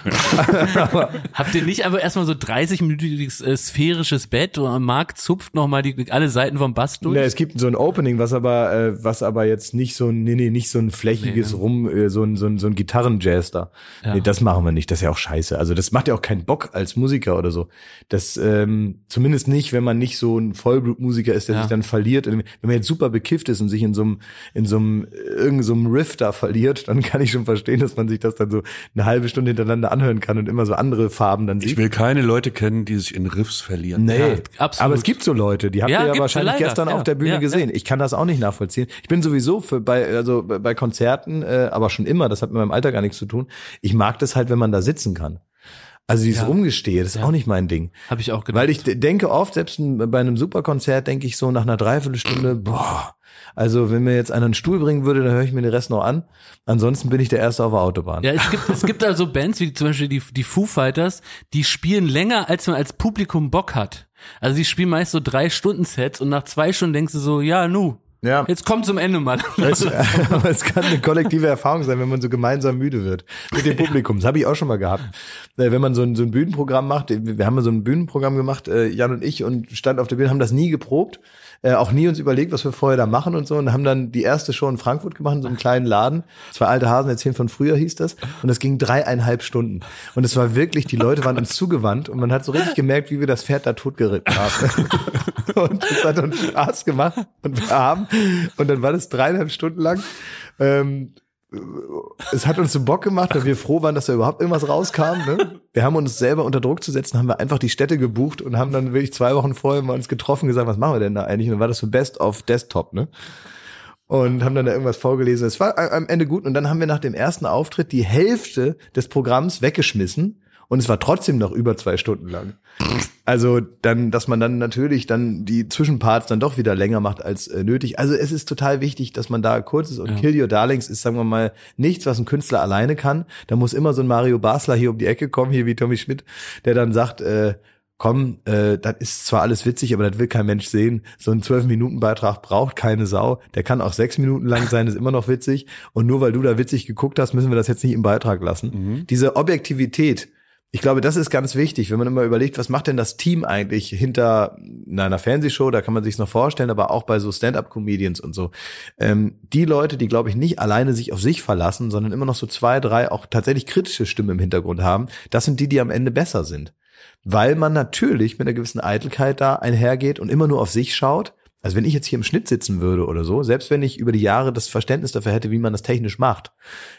Habt ihr nicht einfach erstmal so dreißig-minütiges äh, sphärisches Bett und Marc zupft nochmal die alle Seiten vom Bass durch? Ne, es gibt so ein Opening, was aber, äh, was aber jetzt nicht so ein, nee, nee, nicht so ein flächiges Nee, ne? Rum, äh, so ein, so ein, so ein Gitarrenjazz da. Ja. Nee, das machen wir nicht. Das ist ja auch scheiße. Also das macht ja auch keinen Bock als Musiker oder so. Das, ähm, zumindest nicht, wenn man nicht so ein Vollblutmusiker ist, der Ja. sich dann verliert. Wenn man jetzt super bekifft ist und sich in so einem, in so einem, irgend so einem Riff da verliert, dann kann ich schon verstehen, dass man sich das dann so eine halbe Stunde hintereinander anhören kann und immer so andere Farben dann sieht. Ich will keine Leute kennen, die sich in Riffs verlieren. Nee, Ja, absolut. aber es gibt so Leute, die habt Ja, ihr ja gibt's wahrscheinlich leider. gestern Ja, auf der Bühne ja, gesehen. Ich kann das auch nicht nachvollziehen. Ich bin sowieso für bei also bei Konzerten, äh, aber schon immer, das hat mit meinem Alter gar nichts zu tun. Ich mag das halt, wenn man da sitzen kann. Also dieses Ja. Rumgestehe, das ist Ja. auch nicht mein Ding. Habe ich auch gedacht. Weil ich d- denke oft, selbst bei einem Superkonzert, denke ich so nach einer Dreiviertelstunde, boah, also wenn mir jetzt einer einen Stuhl bringen würde, dann höre ich mir den Rest noch an. Ansonsten bin ich der Erste auf der Autobahn. Ja, es gibt, es gibt also Bands wie zum Beispiel die, die Foo Fighters, die spielen länger, als man als Publikum Bock hat. Also die spielen meist so drei Stunden Sets und nach zwei Stunden denkst du so, ja, nu, Ja. jetzt kommt zum Ende mal. Es, aber es kann eine kollektive Erfahrung sein, wenn man so gemeinsam müde wird mit dem Publikum. Das habe ich auch schon mal gehabt. Äh, Wenn man so ein, so ein Bühnenprogramm macht, wir haben ja so ein Bühnenprogramm gemacht, äh, Jan und ich, und standen auf der Bühne, haben das nie geprobt, äh, auch nie uns überlegt, was wir vorher da machen und so, und haben dann die erste Show in Frankfurt gemacht, in so einem kleinen Laden. Zwei alte Hasen erzählen von früher hieß das, und das ging dreieinhalb Stunden. Und es war wirklich, die Leute waren uns zugewandt und man hat so richtig gemerkt, wie wir das Pferd da totgeritten haben. Und es hat uns Spaß gemacht und wir haben, und dann war das dreieinhalb Stunden lang. Ähm, es hat uns so Bock gemacht, weil wir froh waren, dass da überhaupt irgendwas rauskam. Ne? Wir haben uns selber unter Druck zu setzen, haben wir einfach die Städte gebucht und haben dann wirklich zwei Wochen vorher mal uns getroffen und gesagt, was machen wir denn da eigentlich? Und dann war das so Best of Desktop, ne? Und haben dann da irgendwas vorgelesen. Es war am Ende gut, und dann haben wir nach dem ersten Auftritt die Hälfte des Programms weggeschmissen. Und es war trotzdem noch über zwei Stunden lang. Also dann, dass man dann natürlich dann die Zwischenparts dann doch wieder länger macht als äh, nötig. Also es ist total wichtig, dass man da kurz ist. Und Ja. Kill Your Darlings ist, sagen wir mal, nichts, was ein Künstler alleine kann. Da muss immer so ein Mario Basler hier um die Ecke kommen, hier wie Tommy Schmidt, der dann sagt, äh, komm, äh, das ist zwar alles witzig, aber das will kein Mensch sehen. So ein zwölf-Minuten-Beitrag braucht keine Sau. Der kann auch sechs Minuten lang sein, ist immer noch witzig. Und nur weil du da witzig geguckt hast, müssen wir das jetzt nicht im Beitrag lassen. Mhm. Diese Objektivität, ich glaube, das ist ganz wichtig, wenn man immer überlegt, was macht denn das Team eigentlich hinter einer Fernsehshow, da kann man sich's noch vorstellen, aber auch bei so Stand-up-Comedians und so. Ähm, die Leute, die, glaube ich, nicht alleine sich auf sich verlassen, sondern immer noch so zwei, drei auch tatsächlich kritische Stimmen im Hintergrund haben, das sind die, die am Ende besser sind. Weil man natürlich mit einer gewissen Eitelkeit da einhergeht und immer nur auf sich schaut. Also wenn ich jetzt hier im Schnitt sitzen würde oder so, selbst wenn ich über die Jahre das Verständnis dafür hätte, wie man das technisch macht,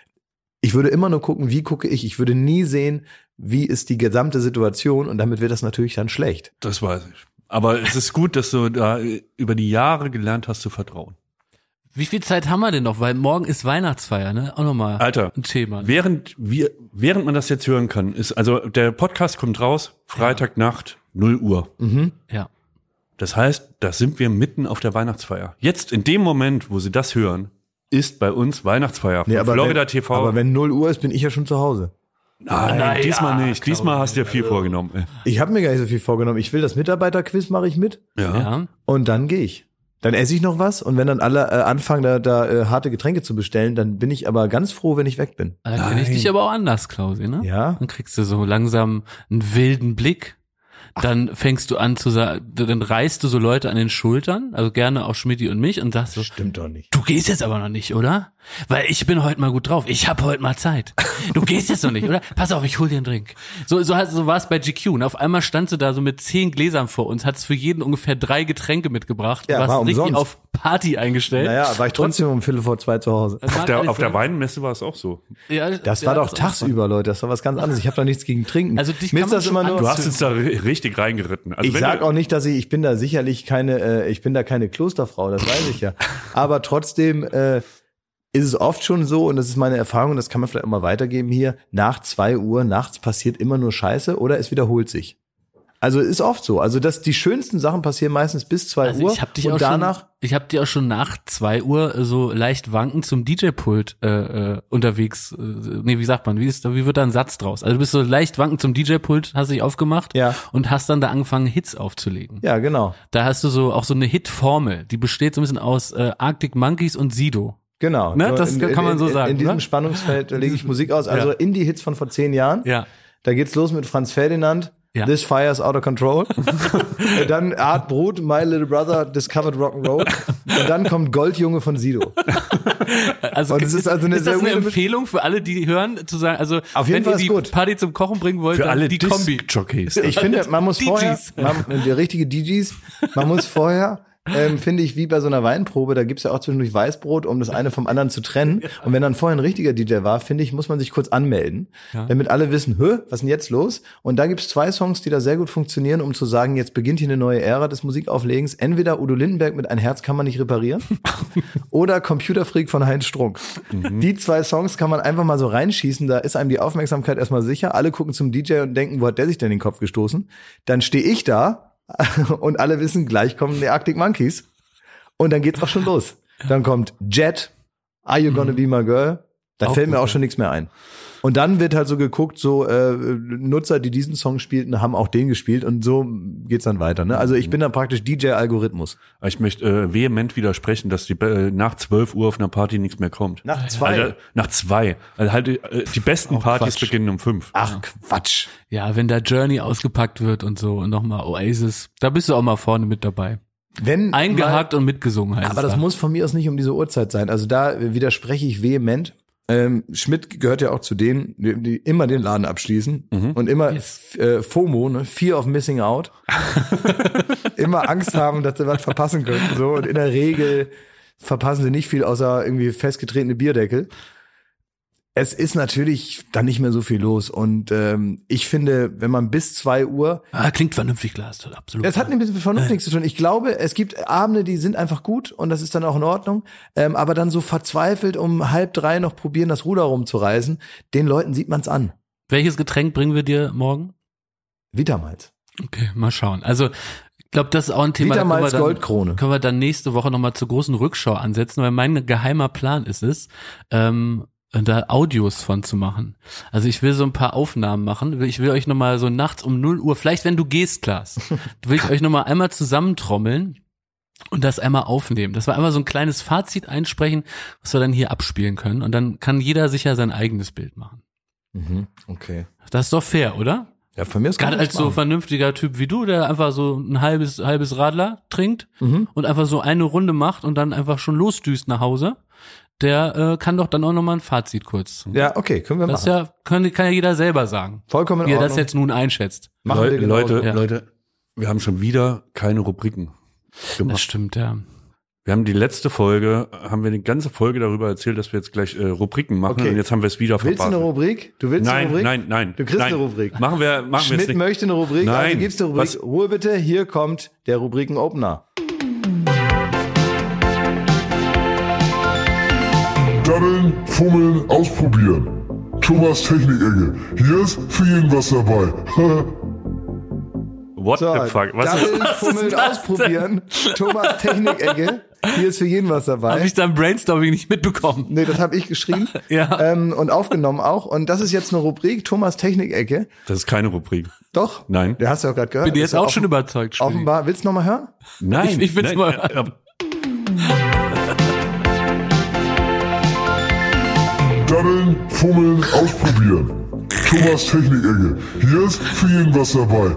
ich würde immer nur gucken, wie gucke ich. Ich würde nie sehen, wie ist die gesamte Situation, und damit wird das natürlich dann schlecht. Das weiß ich. Aber es ist gut, dass du da über die Jahre gelernt hast zu vertrauen. Wie viel Zeit haben wir denn noch? Weil morgen ist Weihnachtsfeier, ne? Auch nochmal Alter, ein Thema. während wir, während man das jetzt hören kann, ist, also der Podcast kommt raus, Freitagnacht, null Uhr. Mhm. Ja. Das heißt, da sind wir mitten auf der Weihnachtsfeier. Jetzt, in dem Moment, wo sie das hören, ist bei uns Weihnachtsfeier von Nee, aber Florida wenn, T V. Aber wenn null Uhr ist, bin ich ja schon zu Hause. Nein, Naja, diesmal nicht. Diesmal hast du dir viel also- vorgenommen. Ich habe mir gar nicht so viel vorgenommen. Ich will das Mitarbeiterquiz, mache ich mit, Ja. Ja. und dann gehe ich. Dann esse ich noch was, und wenn dann alle äh, anfangen, da, da äh, harte Getränke zu bestellen, dann bin ich aber ganz froh, wenn ich weg bin. Da kenne ich dich aber auch anders, Klausi, ne? Ja. Dann kriegst du so langsam einen wilden Blick. Dann fängst du an zu sagen, dann reißt du so Leute an den Schultern, also gerne auch Schmidti und mich, und sagst so, Stimmt doch nicht. du gehst jetzt aber noch nicht, oder? Weil ich bin heute mal gut drauf. Ich habe heute mal Zeit. Du gehst jetzt noch nicht, oder? Pass auf, ich hol dir einen Drink. So, so, so war es bei G Q. Und auf einmal standst du da so mit zehn Gläsern vor uns, hattest für jeden ungefähr drei Getränke mitgebracht. Ja, und war warst richtig umsonst. auf Party eingestellt. Naja, war ich trotzdem um Viertel vor zwei zu Hause. Das Auf waren der, alles auf der so- Weinmesse war es auch so. Ja, Das ja, war doch ist auch tagsüber, Leute. Das war was ganz anderes. Ich habe da nichts gegen Trinken. Also dich Mir kann ist man das schon immer nur. Du hast uns da ri- richtig reingeritten. Also Ich wenn sag du, auch nicht, dass ich, ich bin da sicherlich keine, äh, ich bin da keine Klosterfrau, das weiß ich ja. Aber trotzdem äh, ist es oft schon so, und das ist meine Erfahrung, und das kann man vielleicht auch mal weitergeben hier, nach zwei Uhr nachts passiert immer nur Scheiße oder es wiederholt sich. Also ist oft so. Also dass die schönsten Sachen passieren meistens bis zwei Also Uhr ich hab dich und auch danach. schon, ich habe dir auch schon nach zwei Uhr so leicht wankend zum D J-Pult äh, äh, unterwegs. Äh, nee, wie sagt man? Wie ist, wie wird da ein Satz draus? Also du bist so leicht wankend zum D J-Pult, hast dich aufgemacht, Ja. und hast dann da angefangen Hits aufzulegen. Ja, genau. Da hast du so auch so eine Hit-Formel, die besteht so ein bisschen aus äh, Arctic Monkeys und Sido. Genau. Ne, das kann man so in, sagen, In, in diesem oder? Spannungsfeld lege ich Musik aus. Also Ja. Indie-Hits von vor zehn Jahren. Ja. Da geht's los mit Franz Ferdinand. Ja. This Fire's Out of Control. Dann Art Brut, My Little Brother, Discovered Rock'n'Roll. Und dann kommt Goldjunge von Sido. Also Und es ist also eine ist das sehr eine weirde Empfehlung für alle, die hören, zu sagen, also Auf jeden wenn Fall ihr ist die gut. Party zum Kochen bringen wollt, für dann alle die Kombi. Disc-Jockeys. Ich finde, man muss D Js. vorher, man, die richtige D Js, man muss vorher ähm, finde ich, wie bei so einer Weinprobe, da gibt's ja auch zwischendurch Weißbrot, um das eine vom anderen zu trennen. Und wenn dann vorher ein richtiger D J war, finde ich, muss man sich kurz anmelden, Ja. damit alle wissen, hö, was ist denn jetzt los? Und da gibt's zwei Songs, die da sehr gut funktionieren, um zu sagen, jetzt beginnt hier eine neue Ära des Musikauflegens. Entweder Udo Lindenberg mit Ein Herz kann man nicht reparieren oder Computerfreak von Heinz Strunk. Mhm. Die zwei Songs kann man einfach mal so reinschießen, da ist einem die Aufmerksamkeit erstmal sicher. Alle gucken zum D J und denken, wo hat der sich denn den Kopf gestoßen? Dann stehe ich da und alle wissen, gleich kommen die Arctic Monkeys. Und dann geht's auch schon los. Dann kommt Jet, Are You Gonna Be My Girl? Da Auch fällt mir gut, auch ja. schon nichts mehr ein. Und dann wird halt so geguckt, so äh, Nutzer, die diesen Song spielten, haben auch den gespielt und so geht's dann weiter. Ne? Also ich bin dann praktisch D J-Algorithmus. Ich möchte äh, vehement widersprechen, dass die äh, nach zwölf Uhr auf einer Party nichts mehr kommt. Nach zwei. Also, nach zwei. Also halt äh, die besten Auch Partys Quatsch. beginnen um fünf. Ach Quatsch. Ja, wenn da Journey ausgepackt wird und so und nochmal Oasis, da bist du auch mal vorne mit dabei. Wenn Eingehakt und mitgesungen heißt Aber es das da. muss von mir aus nicht um diese Uhrzeit sein. Also da widerspreche ich vehement. Ähm, Schmidt gehört ja auch zu denen, die, die immer den Laden abschließen und immer Yes. äh, FOMO, ne? Fear of Missing Out. Immer Angst haben, dass sie was verpassen könnten. So. Und in der Regel verpassen sie nicht viel, außer irgendwie festgetretene Bierdeckel. Es ist natürlich dann nicht mehr so viel los. Und ähm, ich finde, wenn man bis zwei Uhr Ah, klingt vernünftig, klar, ist absolut. das hat ein bisschen mit Vernunft nichts zu tun. Ich glaube, es gibt Abende, die sind einfach gut und das ist dann auch in Ordnung. Ähm, aber dann so verzweifelt um halb drei noch probieren, das Ruder rumzureißen, den Leuten sieht man's an. Welches Getränk bringen wir dir morgen? Vitamals. Okay, mal schauen. Also, ich glaube, das ist auch ein Thema, da können wir Vitamals dann, Goldkrone. können wir dann nächste Woche nochmal zur großen Rückschau ansetzen, weil mein geheimer Plan ist es, ähm, da Audios von zu machen. Also ich will so ein paar Aufnahmen machen. Ich will euch nochmal so nachts um null Uhr, vielleicht wenn du gehst, Klaas, will ich euch nochmal einmal zusammentrommeln und das einmal aufnehmen. Das war einmal so ein kleines Fazit einsprechen, was wir dann hier abspielen können. Und dann kann jeder sich ja sein eigenes Bild machen. Mhm, okay. Das ist doch fair, oder? Ja, von mir ist Gerade als so vernünftiger Typ wie du, der einfach so ein halbes halbes Radler trinkt Mhm. und einfach so eine Runde macht und dann einfach schon losdüst nach Hause, der äh, kann doch dann auch nochmal ein Fazit kurz. Ja, okay, können wir Das ist machen. ja, kann, kann ja jeder selber sagen, Vollkommen in wie er Ordnung. das jetzt nun einschätzt. Machen wir Leu- genauso. Leute, Ja. Leute, wir haben schon wieder keine Rubriken Das gemacht. stimmt, ja. Wir haben die letzte Folge, haben wir eine ganze Folge darüber erzählt, dass wir jetzt gleich äh, Rubriken machen Okay. und jetzt haben wir es wieder Willst du eine verpasst. Rubrik? Du willst eine Nein, Rubrik? nein, nein. Du kriegst nein. eine Rubrik. Machen wir, machen wir Schmidt jetzt nicht. möchte eine Rubrik, also Nein. gibst du eine Rubrik. Was- Ruhe bitte, hier kommt der Rubriken-Opener. Daddeln, fummeln, ausprobieren. Thomas Technik-Ecke. Hier ist für jeden was dabei. What So, the fuck? Was Daddeln, ist fummeln, das denn? ausprobieren. Thomas Technik-Ecke. Hier ist für jeden was Habe dabei. ich dann Brainstorming nicht mitbekommen. Nee, das habe ich geschrieben Ja. ähm, und aufgenommen auch. Und das ist jetzt eine Rubrik, Thomas Technik-Ecke. Das ist keine Rubrik. Doch? Nein. Der hast du ja gerade gehört. Bin jetzt Ist ja auch offen- schon überzeugt. Schmidt. Offenbar. Willst du noch mal hören? Nein. Ich- ich will's nein, mal- äh, äh, Daddeln, fummeln, ausprobieren. Thomas Technik-Ecke. Hier ist für jeden was dabei.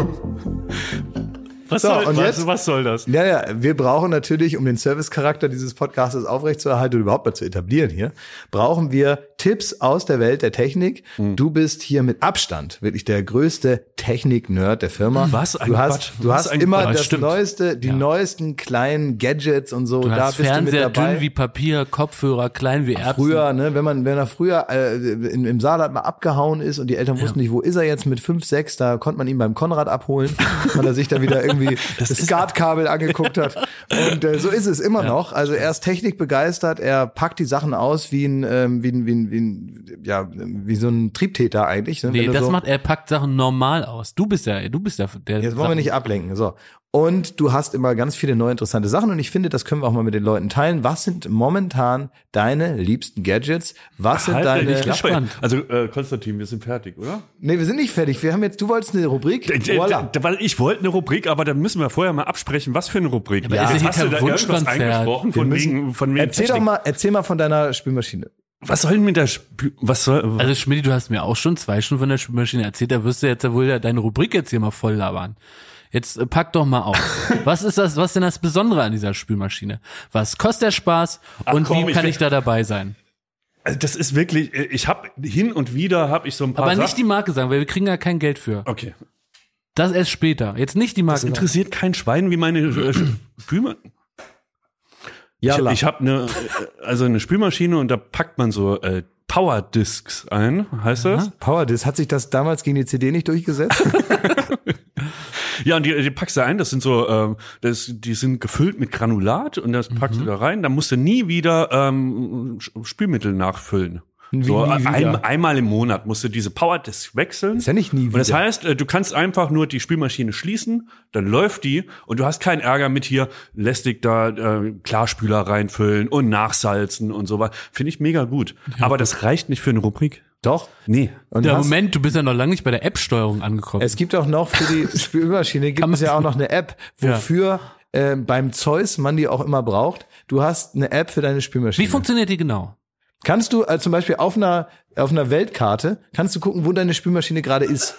Was, So, soll, und was, jetzt- was soll das? Ja, ja, wir brauchen natürlich, um den Servicecharakter dieses Podcasts aufrechtzuerhalten und überhaupt mal zu etablieren hier, brauchen wir Tipps aus der Welt der Technik. Hm. Du bist hier mit Abstand wirklich der größte Technik-Nerd der Firma. Was ein du hast, Quatsch. Du Was hast ein immer Quatsch. das Stimmt. neueste, die Ja. neuesten kleinen Gadgets und so. Du da hast bist Fernseher du mit dabei. dünn wie Papier, Kopfhörer klein wie Erbsen. Früher, ne, wenn man, wenn er früher äh, in, im Saarland mal abgehauen ist und die Eltern wussten nicht, wo ist er jetzt mit fünf, sechs, da konnte man ihn beim Konrad abholen, weil er sich da wieder irgendwie das, Skatkabel angeguckt hat. Und äh, so ist es immer noch. Also er ist technikbegeistert, er packt die Sachen aus wie ein, ähm, wie ein, wie ein, wie ein, ja, wie so ein Triebtäter eigentlich. Ne? Nee, Wenn du das so, macht, er packt Sachen normal aus. Du bist ja, du bist ja der. Jetzt wollen wir Sachen- nicht ablenken. So. Und du hast immer ganz viele neue interessante Sachen und ich finde, das können wir auch mal mit den Leuten teilen. Was sind momentan deine liebsten Gadgets? Was sind Halt deine... die Klappe. gespannt. Also, äh, Konstantin, wir sind fertig, oder? Nee, wir sind nicht fertig. Wir haben jetzt, du wolltest eine Rubrik. D- d- Voila. d- Weil ich wollte eine Rubrik, aber da müssen wir vorher mal absprechen, was für eine Rubrik. aber ist ja Jetzt hast hier du da kein irgendwas Wunschkonzert. eingesprochen Wir von müssen- wegen, von wegen Erzähl doch Technik. mal, erzähl mal von deiner Spülmaschine. Was soll denn mit der Spü was soll, Also Schmidt, du hast mir auch schon zwei Stunden von der Spülmaschine erzählt, da wirst du jetzt ja wohl ja deine Rubrik jetzt hier mal voll labern. Jetzt äh, pack doch mal auf. Was ist das, was ist denn das Besondere an dieser Spülmaschine? Was kostet der Spaß und komm, wie ich kann will- ich da dabei sein? also das ist wirklich, ich habe hin und wieder habe ich so ein paar Aber Sachen. nicht die Marke sagen, weil wir kriegen ja kein Geld für. Okay. Das erst später. Jetzt nicht die Das Marke. interessiert kein Schwein, wie meine äh, Spülmaschine. Ja, ich lach. ich habe eine, also eine Spülmaschine und da packt man so äh, Power Discs ein, heißt das? Power Disc, hat sich das damals gegen die C D nicht durchgesetzt? Ja, und die, die packst du ein, das sind so, ähm, das, die sind gefüllt mit Granulat und das packst du da rein, dann musst du nie wieder ähm, Spülmittel nachfüllen. Wie So nie wieder? ein, einmal im Monat musst du diese Power Disc wechseln. Ist ja nicht nie Und das wieder. heißt, äh, du kannst einfach nur die Spülmaschine schließen, dann läuft die und du hast keinen Ärger mit hier lästig da äh, Klarspüler reinfüllen und nachsalzen und so was. Finde ich mega gut. Aber das reicht nicht für eine Rubrik. Doch. Nee. Und Ja, hast- Moment, du bist ja noch lange nicht bei der App-Steuerung angekommen. Es gibt auch noch für die Spülmaschine gibt es ja auch noch eine App, wofür äh, beim Zeus man die auch immer braucht. Du hast eine App für deine Spülmaschine. Wie funktioniert die genau? Kannst du also zum Beispiel auf einer auf einer Weltkarte kannst du gucken, wo deine Spülmaschine gerade ist.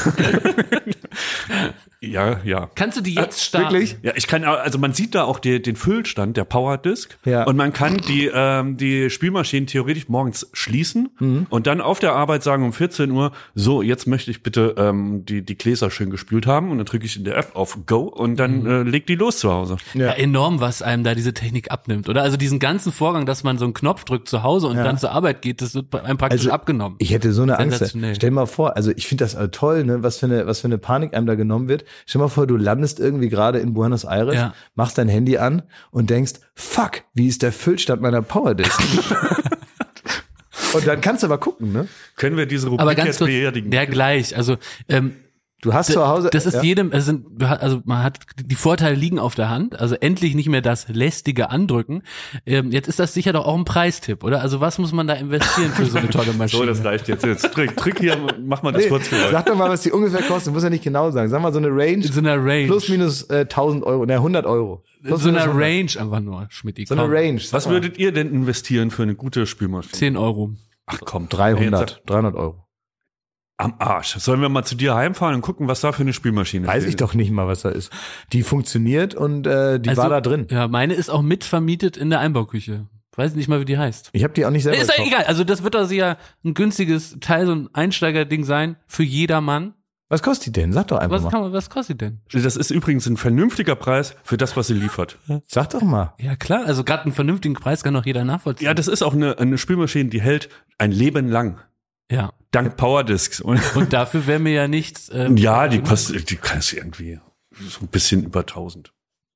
Ja, ja. Kannst du die jetzt starten? Wirklich? Ja, ich kann, also man sieht da auch die, den Füllstand der Power Disc Ja. und man kann die ähm, die Spülmaschinen theoretisch morgens schließen Mhm. und dann auf der Arbeit sagen um vierzehn Uhr, so, jetzt möchte ich bitte ähm, die die Gläser schön gespült haben und dann drücke ich in der App auf Go und dann äh, legt die los zu Hause. Ja, enorm, was einem da diese Technik abnimmt, oder? Also diesen ganzen Vorgang, dass man so einen Knopf drückt zu Hause und dann zur Arbeit geht, das wird einem praktisch Also, abgenommen. Ich hätte so eine Angst. Sensationell. Stell dir mal vor, also ich finde das äh, toll, ne, was für eine was für eine Panik einem da genommen wird. Stell dir mal vor, du landest irgendwie gerade in Buenos Aires, Ja. machst dein Handy an und denkst, fuck, wie ist der Füllstand meiner Power Disc? Und dann kannst du aber gucken, ne? Können wir diese Rubrik Aber ganz jetzt kurz, beerdigen? ja gleich, also ähm, Du hast zu Hause das ist ja. jedem, also, du hast- also man hat, die Vorteile liegen auf der Hand, also endlich nicht mehr das lästige Andrücken. Ähm, jetzt ist das sicher doch auch ein Preistipp, oder? Also was muss man da investieren für so eine tolle Maschine? So, das reicht jetzt. Jetzt drück, drück hier, mach mal das Nee, kurz für euch. sag doch mal, was die ungefähr kostet. Muss ja nicht genau sagen. Sag mal so eine Range. In so einer Range. Plus minus äh, tausend Euro, ne, hundert Euro. Plus so einer minus hundert. Range einfach nur, Schmidti. So eine komm. Range. Was sag mal. würdet ihr denn investieren für eine gute Spülmaschine? zehn Euro. Ach komm, dreihundert, dreihundert Euro. Am Arsch. Sollen wir mal zu dir heimfahren und gucken, was da für eine Spülmaschine Weiß steht? ich doch nicht mal, was da ist. Die funktioniert und äh, die Also, war da drin. Ja, meine ist auch mitvermietet in der Einbauküche. Weiß nicht mal, wie die heißt. Ich habe die auch nicht selber Ist ja gekauft. egal. Also das wird doch sicher ein günstiges Teil, so ein Einsteigerding sein für jedermann. Was kostet die denn? Sag doch einfach Was mal. kann man, was kostet die denn? Das ist übrigens ein vernünftiger Preis für das, was sie liefert. Sag doch mal. Ja klar, also gerade einen vernünftigen Preis kann doch jeder nachvollziehen. Ja, das ist auch eine, eine Spülmaschine, die hält ein Leben lang. ja. Dank Powerdiscs. Und Und dafür wäre mir ja nichts. Ähm, ja, die kostet, die kostet irgendwie so ein bisschen über tausend.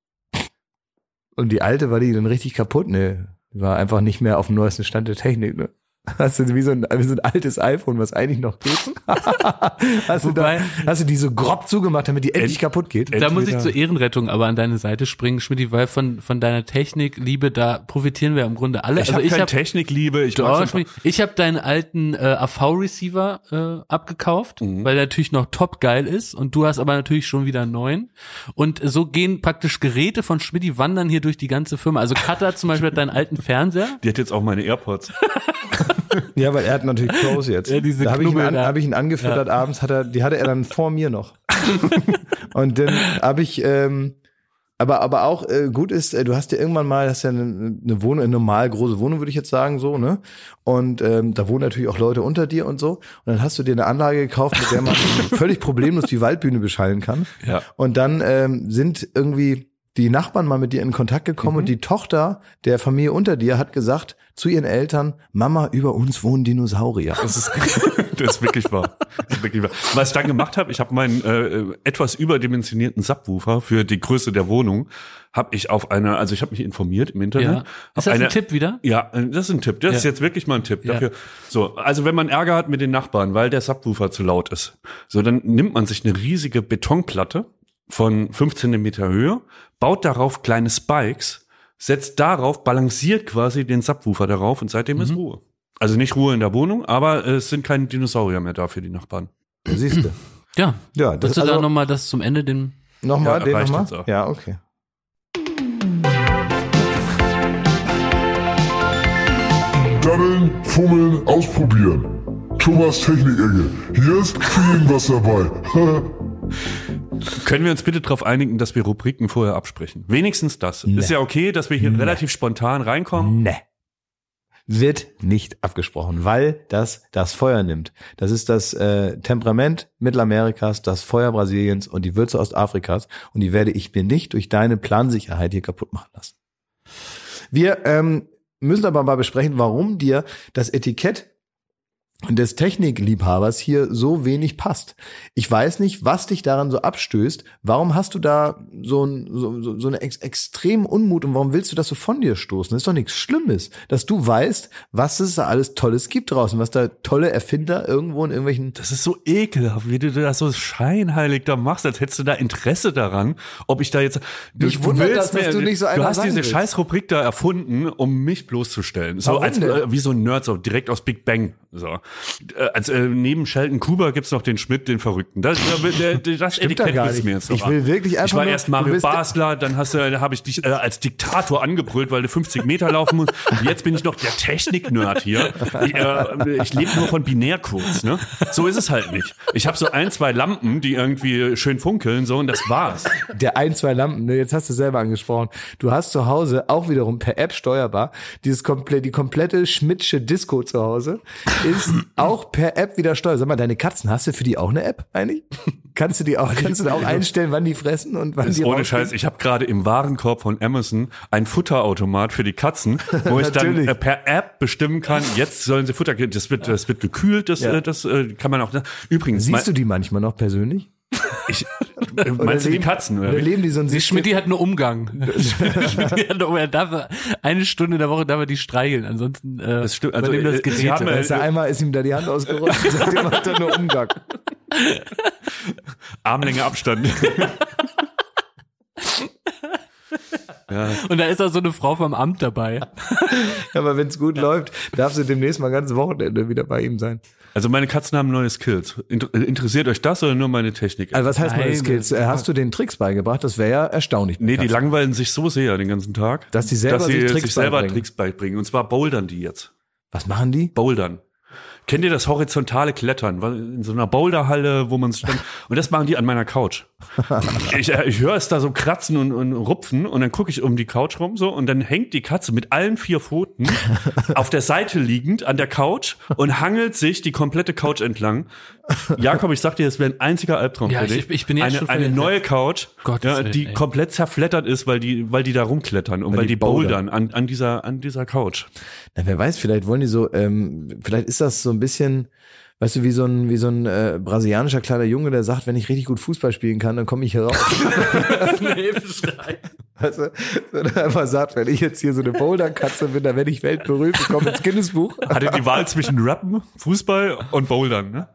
Und die alte, war die dann richtig kaputt? Ne, die war einfach nicht mehr auf dem neuesten Stand der Technik, ne? Hast du wie so ein, wie so ein altes iPhone, was eigentlich noch geht? hast, du Wobei- da, hast du die so grob zugemacht, damit die endlich End- kaputt geht? Da muss ich entweder- zur Ehrenrettung aber an deine Seite springen, Schmidti, weil von von deiner Technikliebe, da profitieren wir im Grunde alle. Ich also habe ich keine habe Technikliebe. Ich Doch, mag's einfach- Schmidti, ich habe deinen alten äh, A V-Receiver äh, abgekauft, Mhm. weil der natürlich noch top geil ist und du hast aber natürlich schon wieder einen neuen. Und so gehen praktisch Geräte von Schmidti wandern hier durch die ganze Firma. Also Katha zum Beispiel hat deinen alten Fernseher. Die hat jetzt auch meine AirPods. Ja, weil er hat natürlich Pros jetzt. Ja, diese da habe ich, ihn Knubbel an- da. hab ich ihn angefüttert abends, hat er, die hatte er dann vor mir noch. Und dann habe ich, ähm, aber aber auch äh, gut ist, äh, du hast ja irgendwann mal, hast ja eine, eine Wohnung, eine normal große Wohnung, würde ich jetzt sagen, so, ne? Und ähm, da wohnen natürlich auch Leute unter dir und so. Und dann hast du dir eine Anlage gekauft, mit der man völlig problemlos die Waldbühne beschallen kann. Ja. Und dann ähm, sind irgendwie die Nachbarn mal mit dir in Kontakt gekommen und die Tochter der Familie unter dir hat gesagt zu ihren Eltern, Mama, über uns wohnen Dinosaurier. Das ist, das ist wirklich wahr. Das ist wirklich wahr. Was ich dann gemacht habe, ich habe meinen äh, etwas überdimensionierten Subwoofer für die Größe der Wohnung, habe ich auf einer, also ich habe mich informiert im Internet. Ja. Hab Ist das eine, ein Tipp wieder? Ja, äh, das ist ein Tipp. Das Ja. ist jetzt wirklich mal ein Tipp Ja. dafür. So, also wenn man Ärger hat mit den Nachbarn, weil der Subwoofer zu laut ist, so dann nimmt man sich eine riesige Betonplatte von fünf Zentimeter Höhe, baut darauf kleine Spikes, setzt darauf, balanciert quasi den Subwoofer darauf und seitdem ist Ruhe. Also nicht Ruhe in der Wohnung, aber es sind keine Dinosaurier mehr da für die Nachbarn. Siehst du. Ja. Ja, Das das Willst du ist da also, nochmal das zum Ende den. nochmal, Ja, den reicht nochmal? jetzt auch. Ja, okay. Daddeln, fummeln, ausprobieren. Thomas Technik-Ecke. Hier ist für jeden was dabei. Können wir uns bitte darauf einigen, dass wir Rubriken vorher absprechen? Wenigstens das. Ist ja okay, dass wir hier relativ spontan reinkommen. Ne. wird nicht abgesprochen, weil das das Feuer nimmt. Das ist das äh, Temperament Mittelamerikas, das Feuer Brasiliens und die Würze Ostafrikas und die werde ich mir nicht durch deine Plansicherheit hier kaputt machen lassen. Wir ähm, müssen aber mal besprechen, warum dir das Etikett des Technikliebhabers hier so wenig passt. Ich weiß nicht, was dich daran so abstößt. Warum hast du da so, ein, so, so eine ex extrem Unmut und warum willst du das so von dir stoßen? Das ist doch nichts Schlimmes, dass du weißt, was es da alles Tolles gibt draußen, was da tolle Erfinder irgendwo in irgendwelchen... Das ist so ekelhaft, wie du das so scheinheilig da machst, als hättest du da Interesse daran, ob ich da jetzt... Du, Mich wundert willst das, dass mir, du nicht so einer Du hast sein diese willst. Scheißrubrik da erfunden, um mich bloßzustellen. So Warum als denn? äh, wie so ein Nerd, so direkt aus Big Bang. So. Äh, als äh, neben Sheldon Cooper gibt's noch den Schmidt, den Verrückten. Das, der, der, das Stimmt da Etikett gar willst du mir nicht. jetzt noch Ich will ab. wirklich einfach Ich war nur- erst du Mario bist- Basler, dann hast du, da habe ich dich äh, als Diktator angebrüllt, weil du fünfzig Meter laufen musst. Jetzt bin ich noch der Technik-Nerd hier. Ich, äh, ich lebe nur von Binärcodes, ne? So ist es halt nicht. Ich habe so ein, zwei Lampen, die irgendwie schön funkeln, so, und das war's. Der ein, zwei Lampen, ne, jetzt hast du selber angesprochen. Du hast zu Hause auch wiederum per App steuerbar dieses komplett, die komplette Schmidtsche Disco zu Hause ist auch per App wieder steuerbar. Sag mal, deine Katzen, hast du für die auch eine App eigentlich? Kannst du die auch, kannst du da auch einstellen, wann die fressen und wann Das die ist ohne rausgehen? Scheiß. Ich habe gerade im Warenkorb von Amazon ein Futterautomat für die Katzen, wo ich dann Natürlich. äh, per App bestimmen kann, jetzt sollen sie Futter kriegen. Das wird, das wird gekühlt, das, Ja. äh, das äh, kann man auch. Übrigens, Siehst du die manchmal noch persönlich? ich, äh, meinst du die leben- Katzen? Oder Oder wie? leben die so ein Die Schmidti hat nur Umgang. Schmidti hat nur, er darf eine Stunde in der Woche darf er die streicheln, ansonsten äh, Das stimmt. Also, übernimmt das äh, Gerät. sie haben, Da ist er einmal, ist ihm da die Hand ausgerutscht und seitdem hat er nur Umgang. Armlänge Abstand. Ja. Und da ist auch so eine Frau vom Amt dabei. Aber wenn es gut läuft, darfst du demnächst mal ein ganzes Wochenende wieder bei ihm sein. Also meine Katzen haben neue Skills. Inter interessiert euch das oder nur meine Technik? Also was heißt Nein, neue Skills? Äh, Hast du den Tricks beigebracht? Das wäre ja erstaunlich. Nee, die langweilen sich so sehr den ganzen Tag, Dass die selber dass sie sich Tricks sich selber beibringen. Tricks beibringen. Und zwar bouldern die jetzt. Was machen die? Bouldern. Kennt ihr das horizontale Klettern? Weil in so einer Boulderhalle, wo man stand. Und das machen die an meiner Couch. Ich, äh, ich höre es da so kratzen und, und rupfen und dann gucke ich um die Couch rum so und dann hängt die Katze mit allen vier Pfoten auf der Seite liegend an der Couch und hangelt sich die komplette Couch entlang. Jakob, ich sag dir, das wäre ein einziger Albtraum Ja, für ich- dich. ich bin jetzt eine, schon eine völlig neue Couch, Gottes ja, Willen, die ey. komplett zerflettert ist, weil die, weil die da rumklettern und Weil weil, die die bouldern an, an dieser, an dieser Couch. Na, wer weiß, vielleicht wollen die so, ähm, vielleicht ist das so ein bisschen, weißt du, wie so ein, wie so ein äh, brasilianischer kleiner Junge, der sagt, wenn ich richtig gut Fußball spielen kann, dann komme ich hier raus. Weißt du, so der einfach sagt, wenn ich jetzt hier so eine Boulderkatze bin, dann werde ich weltberühmt, ich komme ins Guinness-Buch. Hatte die Wahl zwischen Rappen, Fußball und Bouldern, ne?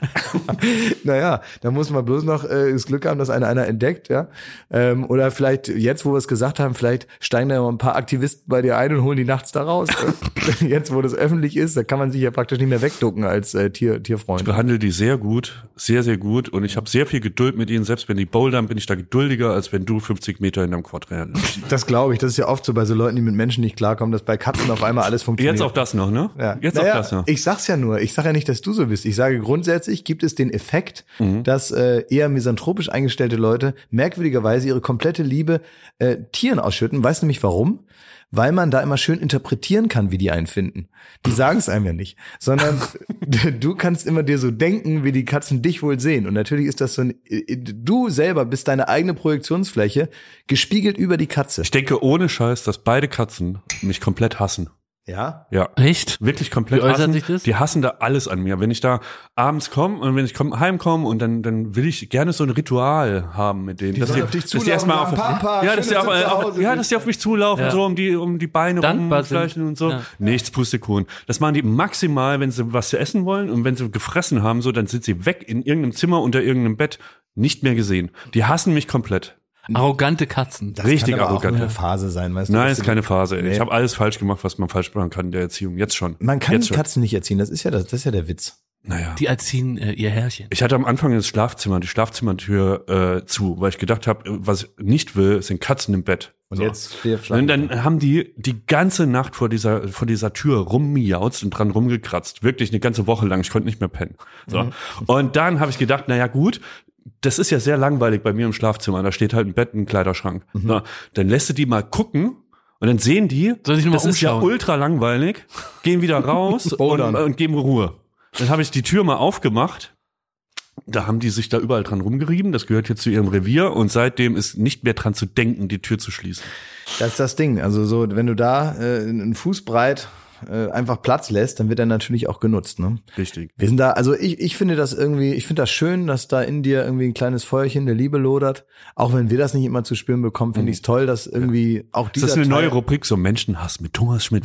Naja, da muss man bloß noch äh, das Glück haben, dass einer einer entdeckt, ja. Ähm, oder vielleicht, jetzt wo wir es gesagt haben, vielleicht steigen da mal ein paar Aktivisten bei dir ein und holen die nachts da raus. Jetzt, wo das öffentlich ist, da kann man sich ja praktisch nicht mehr wegducken als äh, Tier, Tierfreund. Ich behandle die sehr gut, sehr, sehr gut und ich habe sehr viel Geduld mit ihnen. Selbst wenn die bouldern, bin ich da geduldiger, als wenn du fünfzig Meter in einem Quad rennst. Das glaube ich, das ist ja oft so bei so Leuten, die mit Menschen nicht klarkommen, dass bei Katzen auf einmal alles funktioniert. Jetzt auch das noch, ne? Ja. Jetzt naja, auch das noch. Ich sag's ja nur, ich sag ja nicht, dass du so bist. Ich sage grundsätzlich gibt es den Effekt, Mhm. dass äh, eher misanthropisch eingestellte Leute merkwürdigerweise ihre komplette Liebe äh, Tieren ausschütten. Weißt du nämlich warum? Weil man da immer schön interpretieren kann, wie die einen finden. Die sagen es einem ja nicht, sondern du kannst immer dir so denken, wie die Katzen dich wohl sehen. Und natürlich ist das so ein, du selber bist deine eigene Projektionsfläche gespiegelt über die Katze. Ich denke ohne Scheiß, dass beide Katzen mich komplett hassen. Ja? Ja. Echt? Wirklich komplett Wie äußert hassen. sich das? Die hassen da alles an mir. Wenn ich da abends komme und wenn ich komm, heimkomme und dann dann will ich gerne so ein Ritual haben mit denen. Die dass sollen die, auf dich dass die zulaufen erstmal und auf, sagen, Papa, ja, schön, dass die dass auf, du zu auf, Hause ja, bist. dass die auf mich zulaufen, Ja. so um die um die Beine Dankbar rumfleichen sind. und so. Ja. Nichts, Pustekuchen. Das machen die maximal, wenn sie was zu essen wollen und wenn sie gefressen haben, so dann sind sie weg in irgendeinem Zimmer unter irgendeinem Bett, nicht mehr gesehen. Die hassen mich komplett. Arrogante Katzen. Das Richtig kann aber arrogant. auch eine Phase sein, weißt du? Nein, dass ist du- keine Phase. ey. Nee. Ich habe alles falsch gemacht, was man falsch machen kann in der Erziehung. Jetzt schon. Man kann Jetzt die schon. Katzen nicht erziehen, das ist ja das, das ist ja der Witz. Naja. Die erziehen äh, ihr Herrchen. Ich hatte am Anfang das Schlafzimmer, die Schlafzimmertür äh, zu, weil ich gedacht habe, was ich nicht will, sind Katzen im Bett. Und So. jetzt wir Und dann haben die die ganze Nacht vor dieser vor dieser Tür rummiauzt und dran rumgekratzt. Wirklich eine ganze Woche lang. Ich konnte nicht mehr pennen. So. Mhm. Und dann habe ich gedacht, na ja gut, das ist ja sehr langweilig bei mir im Schlafzimmer. Da steht halt ein Bett, ein Kleiderschrank. Mhm. So. Dann lässt du die mal gucken, Und dann sehen die, Soll ich noch mal das ist ja umschauen? ultra langweilig, gehen wieder raus und, und geben Ruhe. Dann habe ich die Tür mal aufgemacht. Da haben die sich da überall dran rumgerieben. Das gehört jetzt zu ihrem Revier. Und seitdem ist nicht mehr dran zu denken, die Tür zu schließen. Das ist das Ding. Also so, wenn du da äh, einen Fuß breit äh, einfach Platz lässt, dann wird er natürlich auch genutzt. Ne? Richtig. Wir sind da, also ich, ich finde das irgendwie, ich finde das schön, dass da in dir irgendwie ein kleines Feuerchen der Liebe lodert. Auch wenn wir das nicht immer zu spüren bekommen, finde ich es toll, dass irgendwie auch Ist dieser das eine Teil, neue Rubrik, so Menschenhass mit Thomas Schmidt?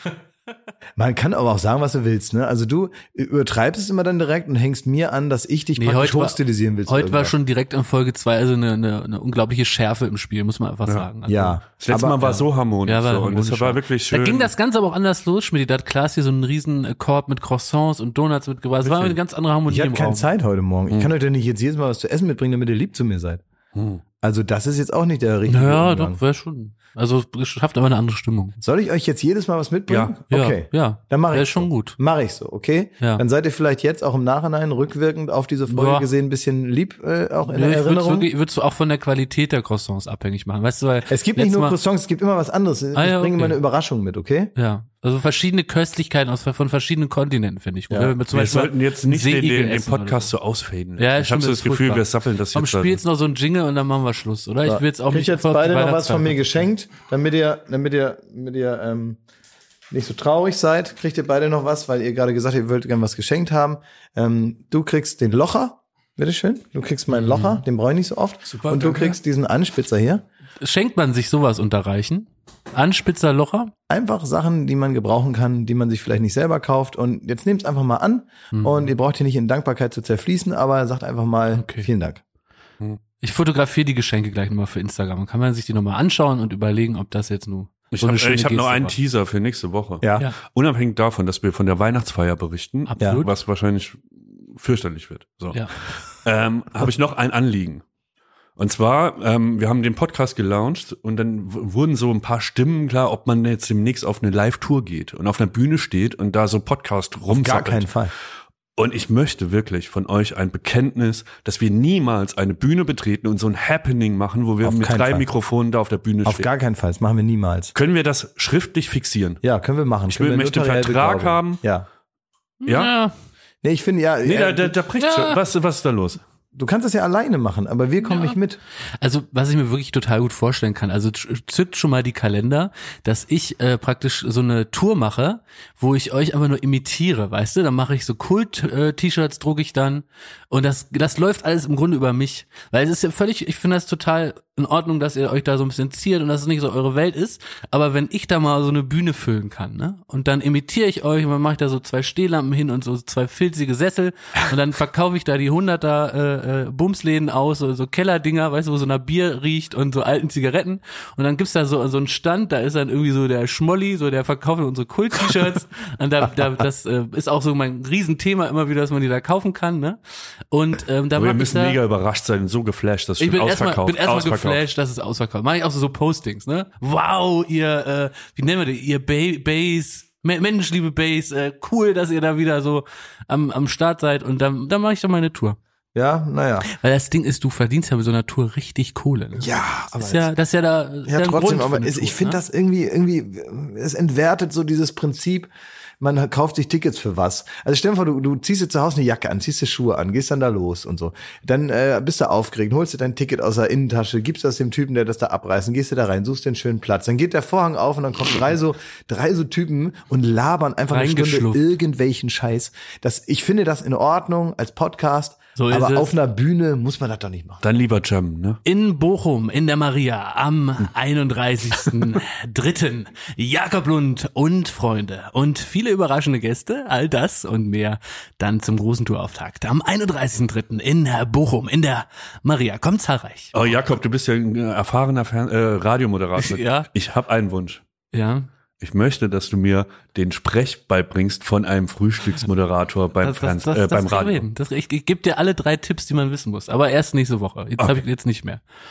Man kann aber auch sagen, was du willst, ne? Also du übertreibst es immer dann direkt und hängst mir an, dass ich dich Nee, praktisch heute war- hochstilisieren willst. Heute war irgendwas. schon direkt in Folge zwei also eine, eine, eine unglaubliche Schärfe im Spiel, muss man einfach sagen. Also, Ja. Das letzte Aber- Mal war so harmonisch. Ja, war so, und das harmonisch, war ja. wirklich schön. Da ging das Ganze aber auch anders los, Schmidt. Da hat Klaas hier so einen riesen Korb mit Croissants und Donuts mitgebracht. Es war eine ganz andere Harmonie Ich hatte im keine Raum. Zeit heute Morgen. Ich kann euch doch nicht jetzt jedes Mal was zu essen mitbringen, damit ihr lieb zu mir seid. Also das ist jetzt auch nicht der richtige Naja, Umgang. doch, wäre schon. Also es schafft aber eine andere Stimmung. Soll ich euch jetzt jedes Mal was mitbringen? Ja, Okay. ja. Dann mache Wär ich schon so. gut. Mache ich so, okay? Ja. Dann seid ihr vielleicht jetzt auch im Nachhinein rückwirkend auf diese Folge Ja. gesehen ein bisschen lieb äh, auch in Nee, der ich würde Erinnerung. wirklich, würdest du auch von der Qualität der Croissants abhängig machen, weißt du, weil Es gibt nicht letztes nur Mal- Croissants, es gibt immer was anderes. Ich Ah, ja, bringe okay. mal eine Überraschung mit, okay? Ja, also verschiedene Köstlichkeiten aus von verschiedenen Kontinenten, finde ich. Wo Ja. wir zum Wir Beispiel sollten jetzt nicht den, Seeigel den, den essen oder Podcast so. so ausfaden. Ja, ich stimmt, habe so das das ist Gefühl, furchtbar. wir sappeln das Komm, jetzt. spiel jetzt noch so einen Jingle und dann machen wir Schluss, oder? Ich will jetzt auch Kriegt nicht jetzt voll auf die beide noch was von mir Weihnachtszeit. geschenkt, damit ihr, damit ihr, damit ihr ähm, nicht so traurig seid. Kriegt ihr beide noch was, weil ihr gerade gesagt habt, ihr wollt gerne was geschenkt haben. Ähm, du kriegst den Locher, bitteschön. Du kriegst meinen Locher, den brauche ich nicht so oft. Super, und du danke. kriegst diesen Anspitzer hier. Schenkt man sich sowas unterreichen? Anspitzer Locher? Einfach Sachen, die man gebrauchen kann, die man sich vielleicht nicht selber kauft. Und jetzt nehmt es einfach mal an. Mhm. Und ihr braucht hier nicht in Dankbarkeit zu zerfließen, aber sagt einfach mal Okay. vielen Dank. Ich fotografiere die Geschenke gleich nochmal für Instagram. Dann kann man sich die nochmal anschauen und überlegen, ob das jetzt nur Ich so habe eine schöne hab noch Geste einen war. Teaser für nächste Woche. Ja. Ja. Unabhängig davon, dass wir von der Weihnachtsfeier berichten, Absolut. was wahrscheinlich fürchterlich wird. So. Ja. ähm, habe ich noch ein Anliegen. Und zwar, ähm, wir haben den Podcast gelauncht und dann w- wurden so ein paar Stimmen klar, ob man jetzt demnächst auf eine Live-Tour geht und auf einer Bühne steht und da so Podcast Gar rumzappelt. keinen Fall. Und ich möchte wirklich von euch ein Bekenntnis, dass wir niemals eine Bühne betreten und so ein Happening machen, wo wir Auf mit keinen drei Fall. Mikrofonen da auf der Bühne Auf stehen. gar keinen Fall. Das machen wir niemals. Können wir das schriftlich fixieren? Ja, können wir machen. Ich Können will- wir möchte einen notariell Vertrag beglaubigen. haben. Ja. Ja? Ja. Nee, ich finde ja, Nee, da, äh, da, da bricht Ja. schon. Was, was ist da los? du kannst das ja alleine machen, aber wir kommen nicht mit. Also, was ich mir wirklich total gut vorstellen kann, also z- zückt schon mal die Kalender, dass ich äh, praktisch so eine Tour mache, wo ich euch einfach nur imitiere, weißt du? Dann mache ich so Kult-T-Shirts, drucke ich dann und das das läuft alles im Grunde über mich, weil es ist ja völlig, ich finde das total in Ordnung, dass ihr euch da so ein bisschen ziert und dass es nicht so eure Welt ist, aber wenn ich da mal so eine Bühne füllen kann, ne? Und dann imitiere ich euch und dann mache ich da so zwei Stehlampen hin und so zwei filzige Sessel und dann verkaufe ich da die hunderter äh, äh, Bumsläden aus, so, so Kellerdinger, weißt du, wo so nach Bier riecht und so alten Zigaretten und dann gibt's da so so einen Stand, da ist dann irgendwie so der Schmolli, so der verkauft unsere Kult-T-Shirts und da, da das äh, ist auch so mein Riesenthema immer wieder, dass man die da kaufen kann, ne? Und ähm, da Aber wir mach ich müssen da, mega überrascht sein und so geflasht, dass ich schon bin erstmal ausverkauft. bin erstmal ausverkauft. geflasht, dass es ausverkauft. Mach ich auch so, so Postings, ne? Wow, ihr, äh, wie nennen wir die? Ihr ba Base, Me- Mensch, liebe Base, äh, cool, dass ihr da wieder so am am Start seid und dann dann mache ich doch meine Tour. Ja, naja. Weil das Ding ist, du verdienst ja mit so einer Tour richtig Kohle. Ne? Ja, aber Das ist ja, das ist ja da. ist ja, ein trotzdem, Grund für aber eine es, Tour, ich finde ne? das irgendwie, irgendwie, es entwertet so dieses Prinzip, man kauft sich Tickets für was. Also stell dir vor, du, du ziehst dir zu Hause eine Jacke an, ziehst dir Schuhe an, gehst dann da los und so. Dann äh, bist du aufgeregt, holst dir dein Ticket aus der Innentasche, gibst das dem Typen, der das da abreißt, und gehst du da rein, suchst dir einen schönen Platz. Dann geht der Vorhang auf und dann kommen drei so, drei so Typen und labern einfach eine Stunde Reingeschlupft. irgendwelchen Scheiß. Das, ich finde das in Ordnung als Podcast, So ist aber es. auf einer Bühne muss man das doch nicht machen. Dann lieber Jam, ne? In Bochum, in der Maria, am einunddreißigsten dritten Jakob Lund und Freunde und viele überraschende Gäste, all das und mehr dann zum großen Tourauftakt. Am einunddreißigsten dritten in Bochum, in der Maria. Kommt zahlreich. Oh, Jakob, du bist ja ein äh, erfahrener Fern äh, Radiomoderator. Ja. Ich habe einen Wunsch. Ja, Ich möchte, dass du mir den Sprech beibringst von einem Frühstücksmoderator beim, das, das, Fernseh- das, äh, das beim kriegen wir Radio. hin. Das, ich ich gebe dir alle drei Tipps, die man wissen muss, aber erst nächste Woche. Jetzt Okay. habe ich jetzt nicht mehr.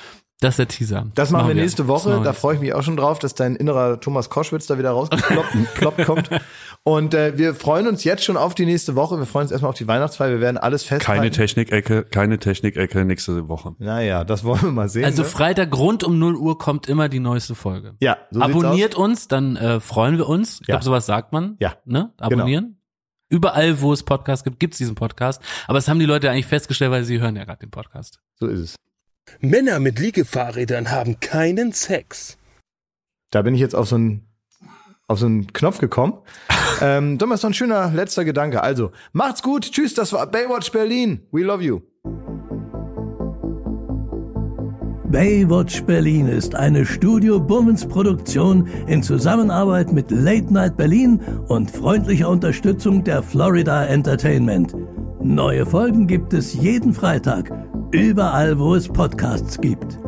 Das ist der Teaser. Das machen wir nächste Woche. Das Da freue ich mich auch schon drauf, dass dein innerer Thomas Koschwitz da wieder rausgeploppt ploppt kommt. Und äh, wir freuen uns jetzt schon auf die nächste Woche. Wir freuen uns erstmal auf die Weihnachtsfeier. Wir werden alles festhalten. Keine Technikecke, keine Technikecke nächste Woche. Naja, das wollen wir mal sehen. Also ne? Freitag rund um null Uhr kommt immer die neueste Folge. Ja, so sieht's Abonniert aus. uns, dann äh, freuen wir uns. Ich Ja. glaube, sowas sagt man. Ja. Ne? Abonnieren. Genau. Überall, wo es Podcasts gibt, gibt's diesen Podcast. Aber das haben die Leute eigentlich festgestellt, weil sie hören ja gerade den Podcast. So ist es. Männer mit Liegefahrrädern haben keinen Sex. Da bin ich jetzt auf so einen auf so einen Knopf gekommen. ähm, das ist doch ein schöner letzter Gedanke. Also, macht's gut. Tschüss, das war Baywatch Berlin. We love you. Baywatch Berlin ist eine Studio Bummens Produktion in Zusammenarbeit mit Late Night Berlin und freundlicher Unterstützung der Florida Entertainment. Neue Folgen gibt es jeden Freitag, überall wo es Podcasts gibt.